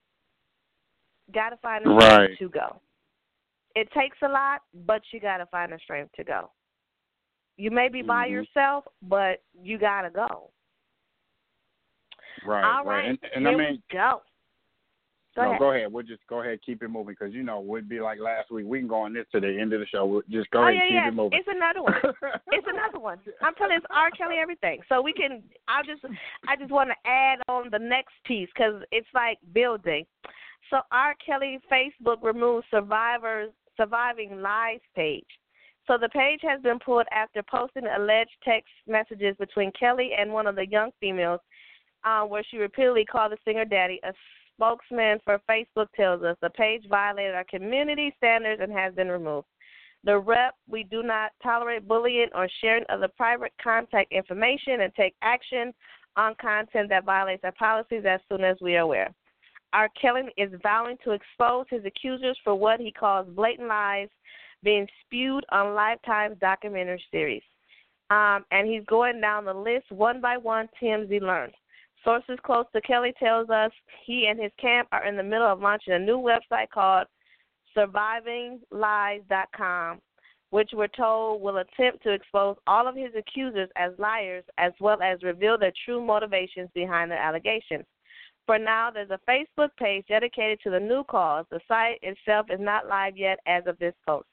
C: Got to find the
B: right.
C: strength to go. It takes a lot, but you got to find the strength to go. You may be by
B: mm-hmm.
C: yourself, but you got to go.
B: Right,
C: All
B: right.
C: right,
B: And, and
C: here
B: I mean,
C: we go. Go
B: no,
C: ahead.
B: go ahead. We'll just go ahead, keep it moving, because, you know, we'd be like last week. We can go on this to the end of the show. We'll just go
C: oh,
B: ahead
C: yeah,
B: and keep
C: yeah.
B: it moving.
C: It's another one. It's another one. I'm telling you, it's R. Kelly everything. So we can, I'll just, I just want to add on the next piece because it's like building. So R. Kelly Facebook removed survivors, Surviving Lies page. So the page has been pulled after posting alleged text messages between Kelly and one of the young females uh, where she repeatedly called the singer daddy. A spokesman for Facebook tells us the page violated our community standards and has been removed. The rep, we do not tolerate bullying or sharing of the private contact information and take action on content that violates our policies as soon as we are aware. R. Kelly is vowing to expose his accusers for what he calls blatant lies being spewed on Lifetime's documentary series. Um, and he's going down the list one by one, T M Z learned. Sources close to Kelly tells us he and his camp are in the middle of launching a new website called surviving lies dot com, which we're told will attempt to expose all of his accusers as liars as well as reveal their true motivations behind their allegations. For now, there's a Facebook page dedicated to the new cause. The site itself is not live yet as of this post.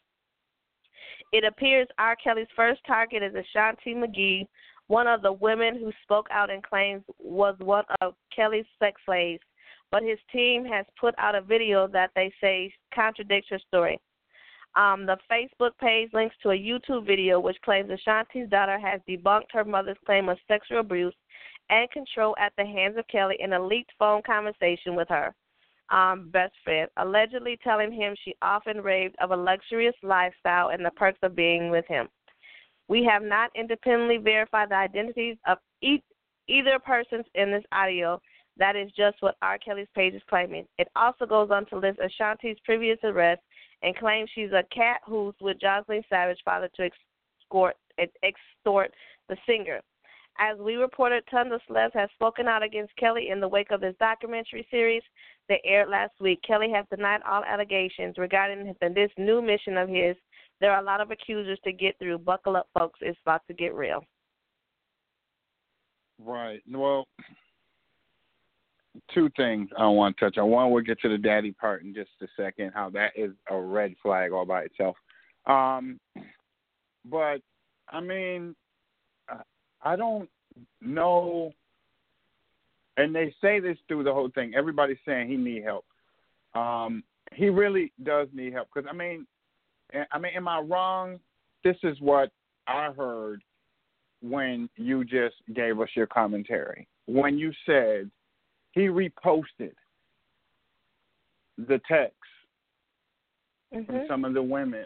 C: It appears R. Kelly's first target is Ashanti McGee, one of the women who spoke out and claims was one of Kelly's sex slaves, but his team has put out a video that they say contradicts her story. Um, the Facebook page links to a YouTube video which claims Ashanti's daughter has debunked her mother's claim of sexual abuse and control at the hands of Kelly in a leaked phone conversation with her um, best friend, allegedly telling him she often raved of a luxurious lifestyle and the perks of being with him. We have not independently verified the identities of e- either persons in this audio. That is just what R. Kelly's page is claiming. It also goes on to list Ashanti's previous arrest and claims she's a cat who's with Jocelyn Savage, father to extort, extort the singer. As we reported, tons of celebs have spoken out against Kelly in the wake of this documentary series that aired last week. Kelly has denied all allegations regarding this new mission of his. There are a lot of accusers to get through. Buckle up, folks. It's about to get real.
B: Right. Well, two things I want to touch on. One, we'll get to the daddy part in just a second, how that is a red flag all by itself. Um, but, I mean, I don't know, and they say this through the whole thing. Everybody's saying he need help. Um, he really does need help because, I mean, I mean, am I wrong? This is what I heard when you just gave us your commentary. When you said he reposted the text mm-hmm. from some of the women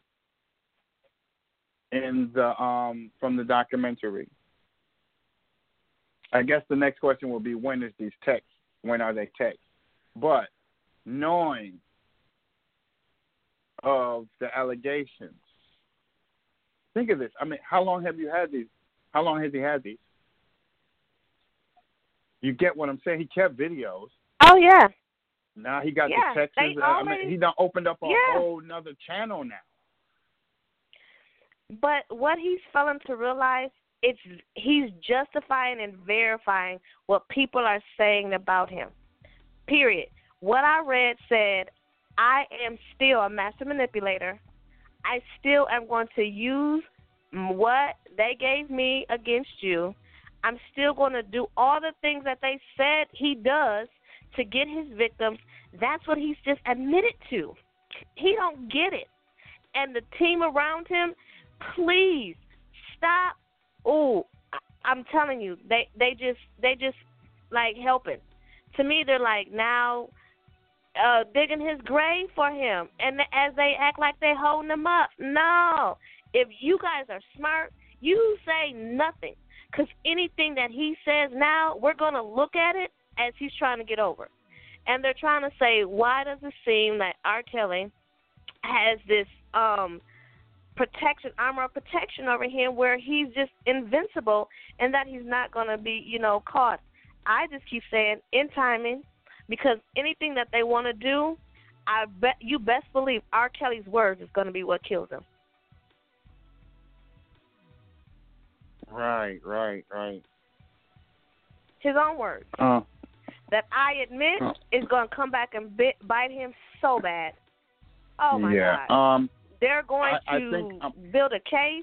B: in the um, from the documentary. I guess the next question will be, when is these texts? When are they texts? But knowing of the allegations, think of this. I mean, how long have you had these? How long has he had these? You get what I'm saying? He kept videos.
C: Oh, yeah.
B: Now he got
C: yeah,
B: the texts.
C: Already,
B: I mean, he done opened up a
C: yeah.
B: whole nother channel now.
C: But what he's failing to realize, it's he's justifying and verifying what people are saying about him. Period. What I read said, I am still a master manipulator. I still am going to use what they gave me against you. I'm still going to do all the things that they said he does to get his victims. That's what he's just admitted to. He don't get it. And the team around him, please stop. Oh, I'm telling you, they they just they just like helping. To me, they're like now. uh, digging his grave for him, and as they act like they holding him up. No, if you guys are smart, you say nothing, because anything that he says now, we're gonna look at it as he's trying to get over, and they're trying to say, why does it seem that R. Kelly has this um, protection, armor of protection over him, where he's just invincible, and that he's not gonna be, you know, caught. I just keep saying in timing. Because anything that they want to do, I bet you best believe R. Kelly's words is going to be what kills him.
B: Right, right, right.
C: His own words.
B: Uh,
C: that I admit uh, is going to come back and bit, bite him so bad. Oh, my
B: yeah.
C: God.
B: Um,
C: They're going
B: I,
C: to
B: I think, um,
C: build a case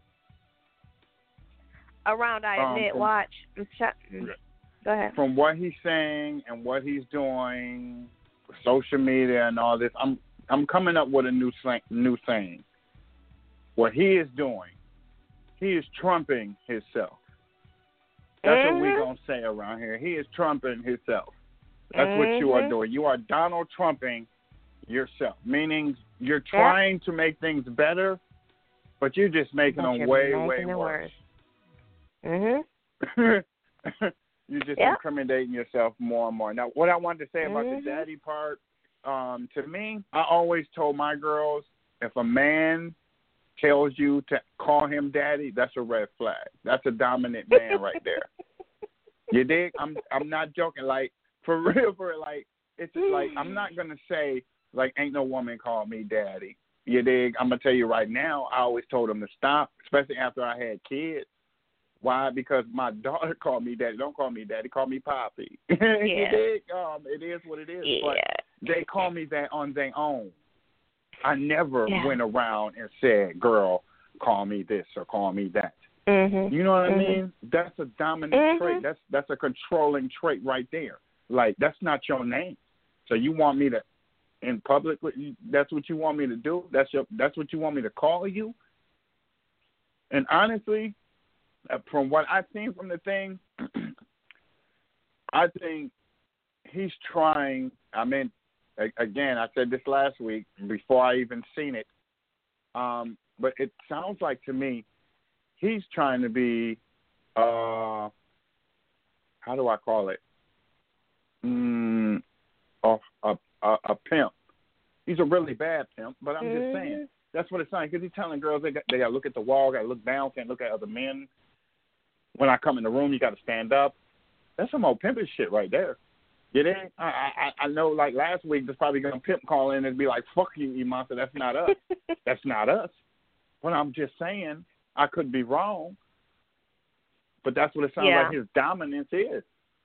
C: around I admit. Um, watch. Go ahead.
B: From what he's saying and what he's doing, social media and all this, I'm I'm coming up with a new slang, new saying. What he is doing, he is trumping himself. That's mm-hmm. what we're going to say around here. He is trumping himself. That's mm-hmm. what you are doing. You are Donald Trumping yourself, meaning you're trying yep. to make things better, but you're just making but them way, way worse.
C: worse. Mm-hmm.
B: You're just
C: yep.
B: incriminating yourself more and more. Now, what I wanted to say about
C: mm-hmm.
B: the daddy part, um, to me, I always told my girls, if a man tells you to call him daddy, that's a red flag. That's a dominant man right there. You dig? I'm I'm not joking. Like, for real, for real, like, it's like, I'm not going to say, like, ain't no woman call me daddy. You dig? I'm going to tell you right now, I always told them to stop, especially after I had kids. Why? Because my daughter called me daddy. Don't call me daddy. Call me Poppy.
C: Yeah.
B: You dig? Um, it is what it is.
C: Yeah.
B: But they call me that on their own. I never
C: yeah.
B: went around and said, girl, call me this or call me that.
C: Mm-hmm.
B: You know what
C: mm-hmm.
B: I mean? That's a dominant
C: mm-hmm.
B: trait. That's that's a controlling trait right there. Like, that's not your name. So you want me to, in public, that's what you want me to do? That's your. That's what you want me to call you? And honestly, from what I've seen from the thing, I think he's trying. I mean, again, I said this last week before I even seen it, um, but it sounds like to me he's trying to be, uh, how do I call it? Mm, a, a, a, a pimp. He's a really bad pimp, but I'm mm-hmm. just saying. That's what it's like, because he's telling girls they got, they got to look at the wall, got to look down, can't look at other men. When I come in the room, you got to stand up. That's some old pimping shit right there. You know? I, I I know, like, last week, there's probably going to pimp call in and be like, fuck you, you monster. That's not us. That's not us. But I'm just saying, I could be wrong. But that's what it sounds
C: yeah.
B: like his dominance is.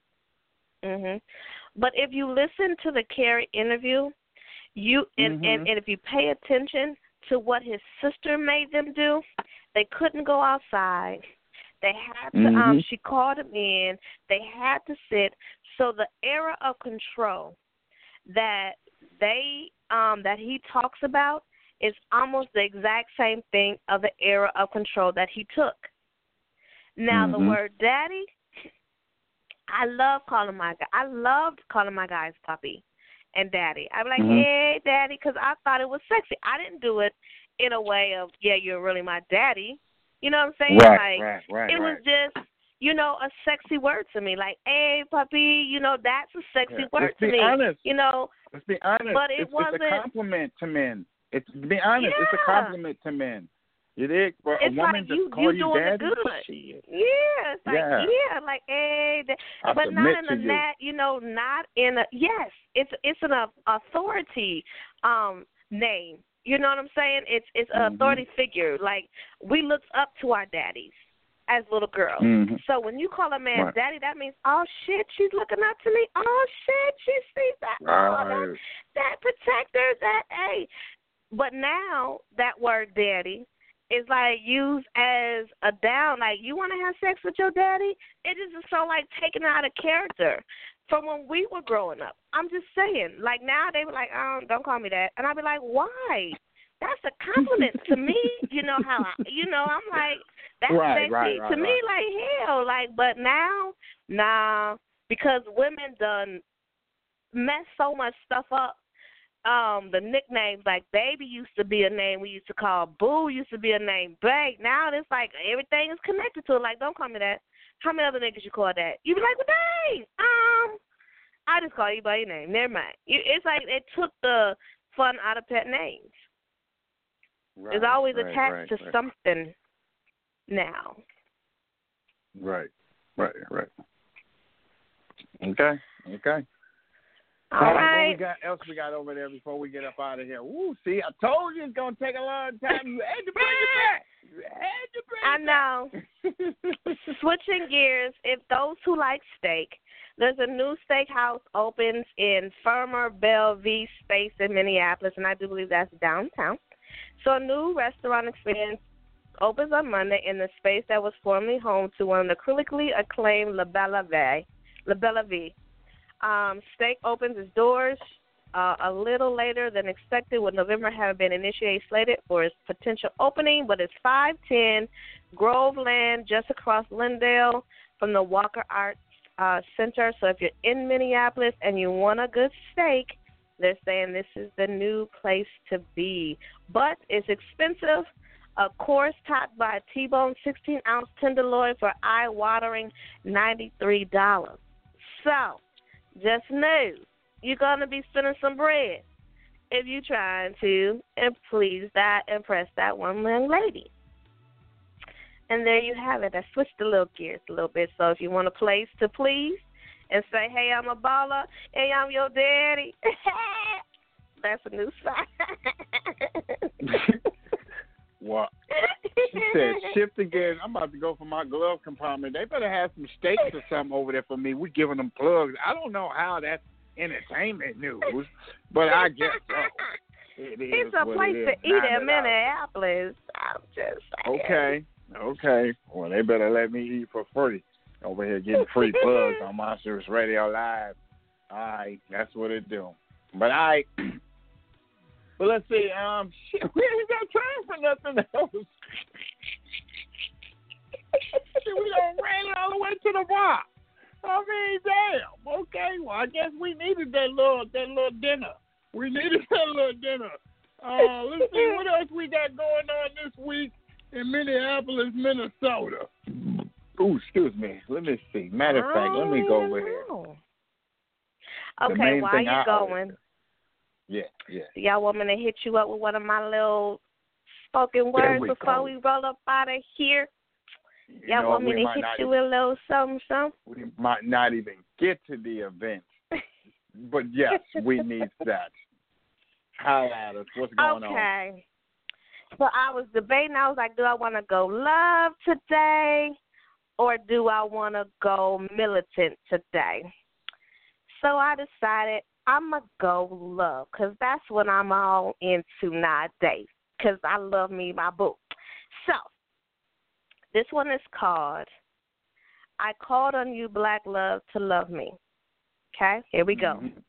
C: Mhm. But if you listen to the Carrie interview, you and,
B: mm-hmm.
C: and, and if you pay attention to what his sister made them do, they couldn't go outside. They had to,
B: mm-hmm.
C: um, she called him in. They had to sit. So the era of control that they, um, that he talks about is almost the exact same thing of the era of control that he took. Now,
B: mm-hmm.
C: the word daddy, I love calling my guy. I loved calling my guys puppy and daddy. I'm like,
B: mm-hmm.
C: hey, daddy, because I thought it was sexy. I didn't do it in a way of, yeah, you're really my daddy. You know what I'm saying?
B: Right,
C: like,
B: right, right,
C: it was
B: right.
C: just, you know, a sexy word to me. Like, hey, puppy, you know, that's a sexy
B: yeah.
C: word
B: Let's
C: to
B: be
C: me.
B: honest.
C: You know,
B: let's be honest.
C: But it
B: it's,
C: wasn't.
B: It's a compliment to men. It's to be honest.
C: Yeah.
B: It's a compliment to men. You dig? For
C: it's
B: a woman
C: like
B: to
C: you,
B: call
C: you
B: you
C: doing
B: daddy,
C: the good.
B: shit.
C: Yeah, it's like
B: yeah,
C: yeah like hey, da-
B: I
C: but not in
B: to
C: a
B: you.
C: nat, you know, not in a yes. It's it's an uh, authority um name. You know what I'm saying? It's it's an
B: mm-hmm.
C: authority figure. Like, we looked up to our daddies as little girls.
B: Mm-hmm.
C: So when you call a man
B: right.
C: daddy, that means, oh shit, she's looking up to me. Oh shit, she sees that.
B: Right.
C: Oh, that, that protector. That hey. But now that word daddy is like used as a down. Like, you want to have sex with your daddy? It is just so like taken out of character from when we were growing up. I'm just saying. Like, now they were like, oh, don't call me that. And I'd be like, why? That's a compliment to me. You know how I, you know, I'm like, that's
B: right,
C: sexy
B: right, right,
C: to me.
B: right.
C: Like, hell. Like, but now, nah, because women done messed so much stuff up. Um, the nicknames, like Baby used to be a name we used to call. Boo used to be a name. Babe. Now it's like everything is connected to it. Like, don't call me that. How many other niggas you call that? You be like, well, dang. Um, I just call you by your name. Never mind. It's like it took the fun out of pet names.
B: Right,
C: it's always
B: right,
C: attached
B: right,
C: to
B: right.
C: something now.
B: Right, right, right. Okay, okay.
C: All
B: All right.
C: right.
B: What we got else we got over there before we get up out of here? Woo, see, I told you it's going to take a long time. You had to bring it back. You had to bring
C: I
B: it
C: know.
B: back.
C: Switching gears, if those who like steak, there's a new steakhouse opens in Firmer Bellevue Space in Minneapolis, and I do believe that's downtown. So a new restaurant experience opens on Monday in the space that was formerly home to one of the critically acclaimed La Bella Vie. La Bella Vie. Um, steak opens its doors uh, a little later than expected, with November having been initiated slated for its potential opening, but it's five ten Groveland, just across Lindale from the Walker Arts uh, Center. So if you're in Minneapolis and you want a good steak, they're saying this is the new place to be. But it's expensive. A course topped by a T-bone sixteen-ounce tenderloin for eye-watering ninety-three dollars. So, just know you're going to be spending some bread if you're trying to and please that, impress that one young lady. And there you have it. I switched the little gears a little bit. So if you want a place to please and say, hey, I'm a baller, hey, I'm your daddy, that's a new song.
B: Well, she said, shift the gears. I'm about to go for my glove compartment. They better have some steaks or something over there for me. We're giving them plugs. I don't know how that's entertainment news, but I guess so. It is
C: It's a
B: what
C: place
B: it is.
C: to eat
B: Now
C: in
B: that I-
C: Minneapolis. I'm just saying.
B: Okay, okay. Well, they better let me eat for free. Over here getting free plugs on Monsters Radio Live. All right, that's what it do. But I, but let's see. Um, shit, we ain't got time for nothing else. Shit, we done ran it all the way to the bar. I mean, damn. Okay, well, I guess we needed that little that little dinner. We needed that little dinner. Uh, let's see what else we got going on this week in Minneapolis, Minnesota. Ooh, excuse me. Let me see. Matter of fact, let me go over here.
C: Oh.
B: The
C: Okay,
B: main
C: while
B: thing
C: you
B: I
C: going,
B: Yeah, yeah.
C: do y'all want me to hit you up with one of my little spoken
B: There
C: words
B: we
C: before
B: go.
C: we roll up out of here?
B: You
C: Y'all
B: know,
C: want me
B: we
C: to
B: might
C: hit
B: not
C: you
B: even,
C: with a little something, something?
B: we might not even get to the event. But yes, we need that. Holla at us. What's going on?
C: Okay. So I was debating. I was like, do I want to go love today or do I want to go militant today? So I decided I'm going to go love because that's what I'm all into nowadays because I love me my boo. So this one is called I Called on You, Black Love, to Love Me. Okay, here we go.
B: Mm-hmm.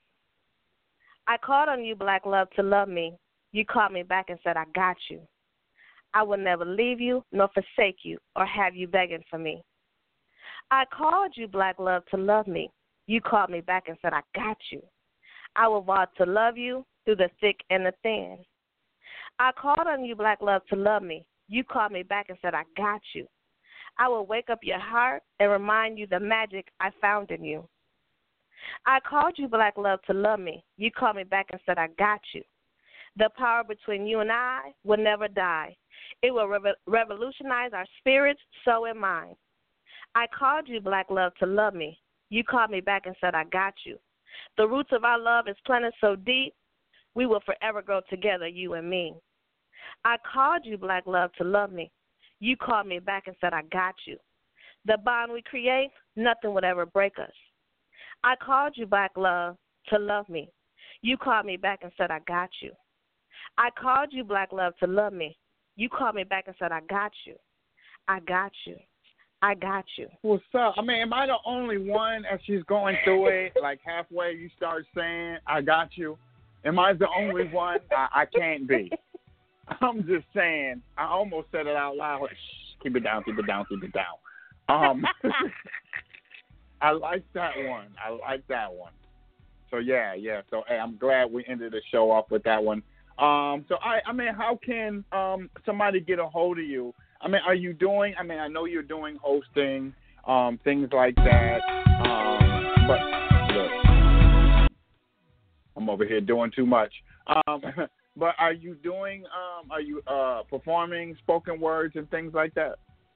C: I called on you, black love, to love me. You called me back and said, I got you. I will never leave you nor forsake you or have you begging for me. I called you, black love, to love me. You called me back and said, I got you. I will vow to love you through the thick and the thin. I called on you, black love, to love me. You called me back and said, I got you. I will wake up your heart and remind you the magic I found in you. I called you, black love, to love me. You called me back and said, I got you. The power between you and I will never die. It will revo- revolutionize our spirits, soul, and mind. I called you, black love, to love me. You called me back and said, I got you. The roots of our love is planted so deep, we will forever grow together, you and me. I called you, black love, to love me. You called me back and said, I got you. The bond we create, nothing would ever break us. I called you, black love, to love me. You called me back and said, I got you. I called you, black love, to love me. You called me back and said, I got you. I got you. I got you.
B: What's up? I mean, am I the only one as she's going through it, like halfway you start saying, I got you? Am I the only one? I, I can't be. I'm just saying, I almost said it out loud. Shh, keep it down, keep it down, keep it down. Um, I like that one. I like that one. So yeah, yeah. So hey, I'm glad we ended the show off with that one. Um, so I, I mean, how can um somebody get a hold of you? I mean, are you doing? I mean, I know you're doing hosting, um, things like that. Um, but look, I'm over here doing too much. Um, but are you doing? Um, are you uh performing spoken words and things like that?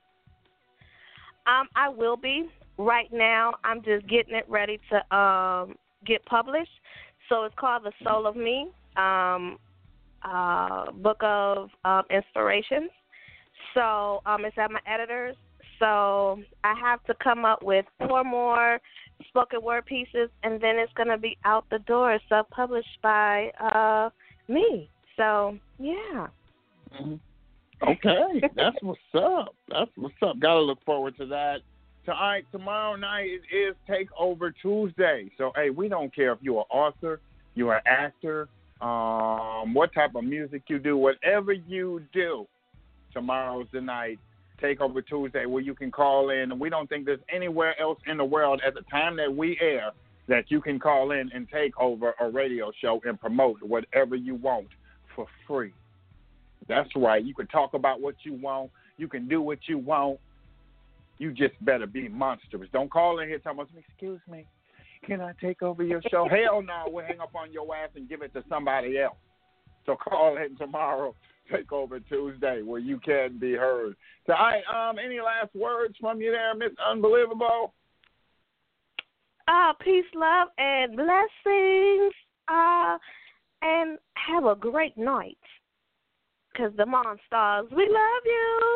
C: Um, I will be. Right now, I'm just getting it ready to um get published. So it's called The Soul of Me. Um. Uh, book of um, inspirations. So um, it's at my editor's. So I have to come up with four more spoken word pieces, and then it's going to be out the door, self-published by uh, me. So, yeah.
B: Mm-hmm. Okay, that's what's up. That's what's up. Got to look forward to that. Tonight, tomorrow night it is Takeover Tuesday. So, hey, we don't care if you're an author, you're an actor, Um, what type of music you do, whatever you do, tomorrow's the night, Takeover Tuesday, where you can call in. And we don't think there's anywhere else in the world at the time that we air that you can call in and take over a radio show and promote whatever you want for free. That's right. You can talk about what you want. You can do what you want. You just better be monstrous. Don't call in here talking about, excuse me, can I take over your show? Hell no, we'll hang up on your ass and give it to somebody else. So call in tomorrow, Takeover Tuesday, where you can be heard. So, all right, um, any last words from you there, Miss Unbelievable?
C: Uh, peace, love, and blessings. Uh, and have a great night. Because the Monstars, we love you.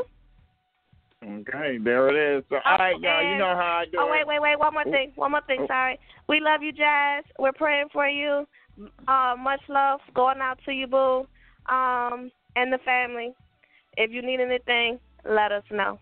B: Okay, there it is. So, all right, y'all, you know how I do
C: Oh,
B: it.
C: wait, wait, wait. One more thing. One more thing.
B: Ooh.
C: Sorry. We love you, Jazz. We're praying for you. Uh, much love going out to you, boo, um, and the family. If you need anything, let us know.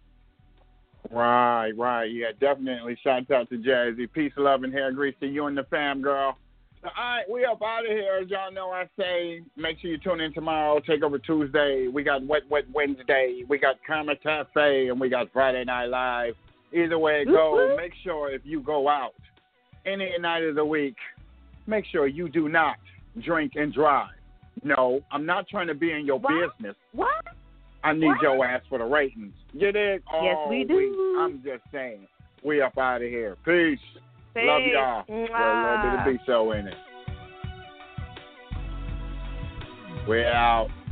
B: Right, right. Yeah, definitely. Shout out to Jazzy. Peace, love, and hair grease to you and the fam, girl. So, all right, we up out of here. As y'all know, I say, make sure you tune in tomorrow, Takeover Tuesday. We got Wet Wet Wednesday. We got Karma Cafe, and we got Friday Night Live. Either way it goes, make sure if you go out any night of the week, make sure you do not drink and drive. No, I'm not trying to be in your
C: What?
B: business.
C: What?
B: I need
C: What?
B: your ass for the ratings. You dig?
C: Yes,
B: All
C: we do.
B: week. I'm just saying. We up out of here. Peace.
C: Peace.
B: Love y'all. Got a little bit of B show in it. We're out.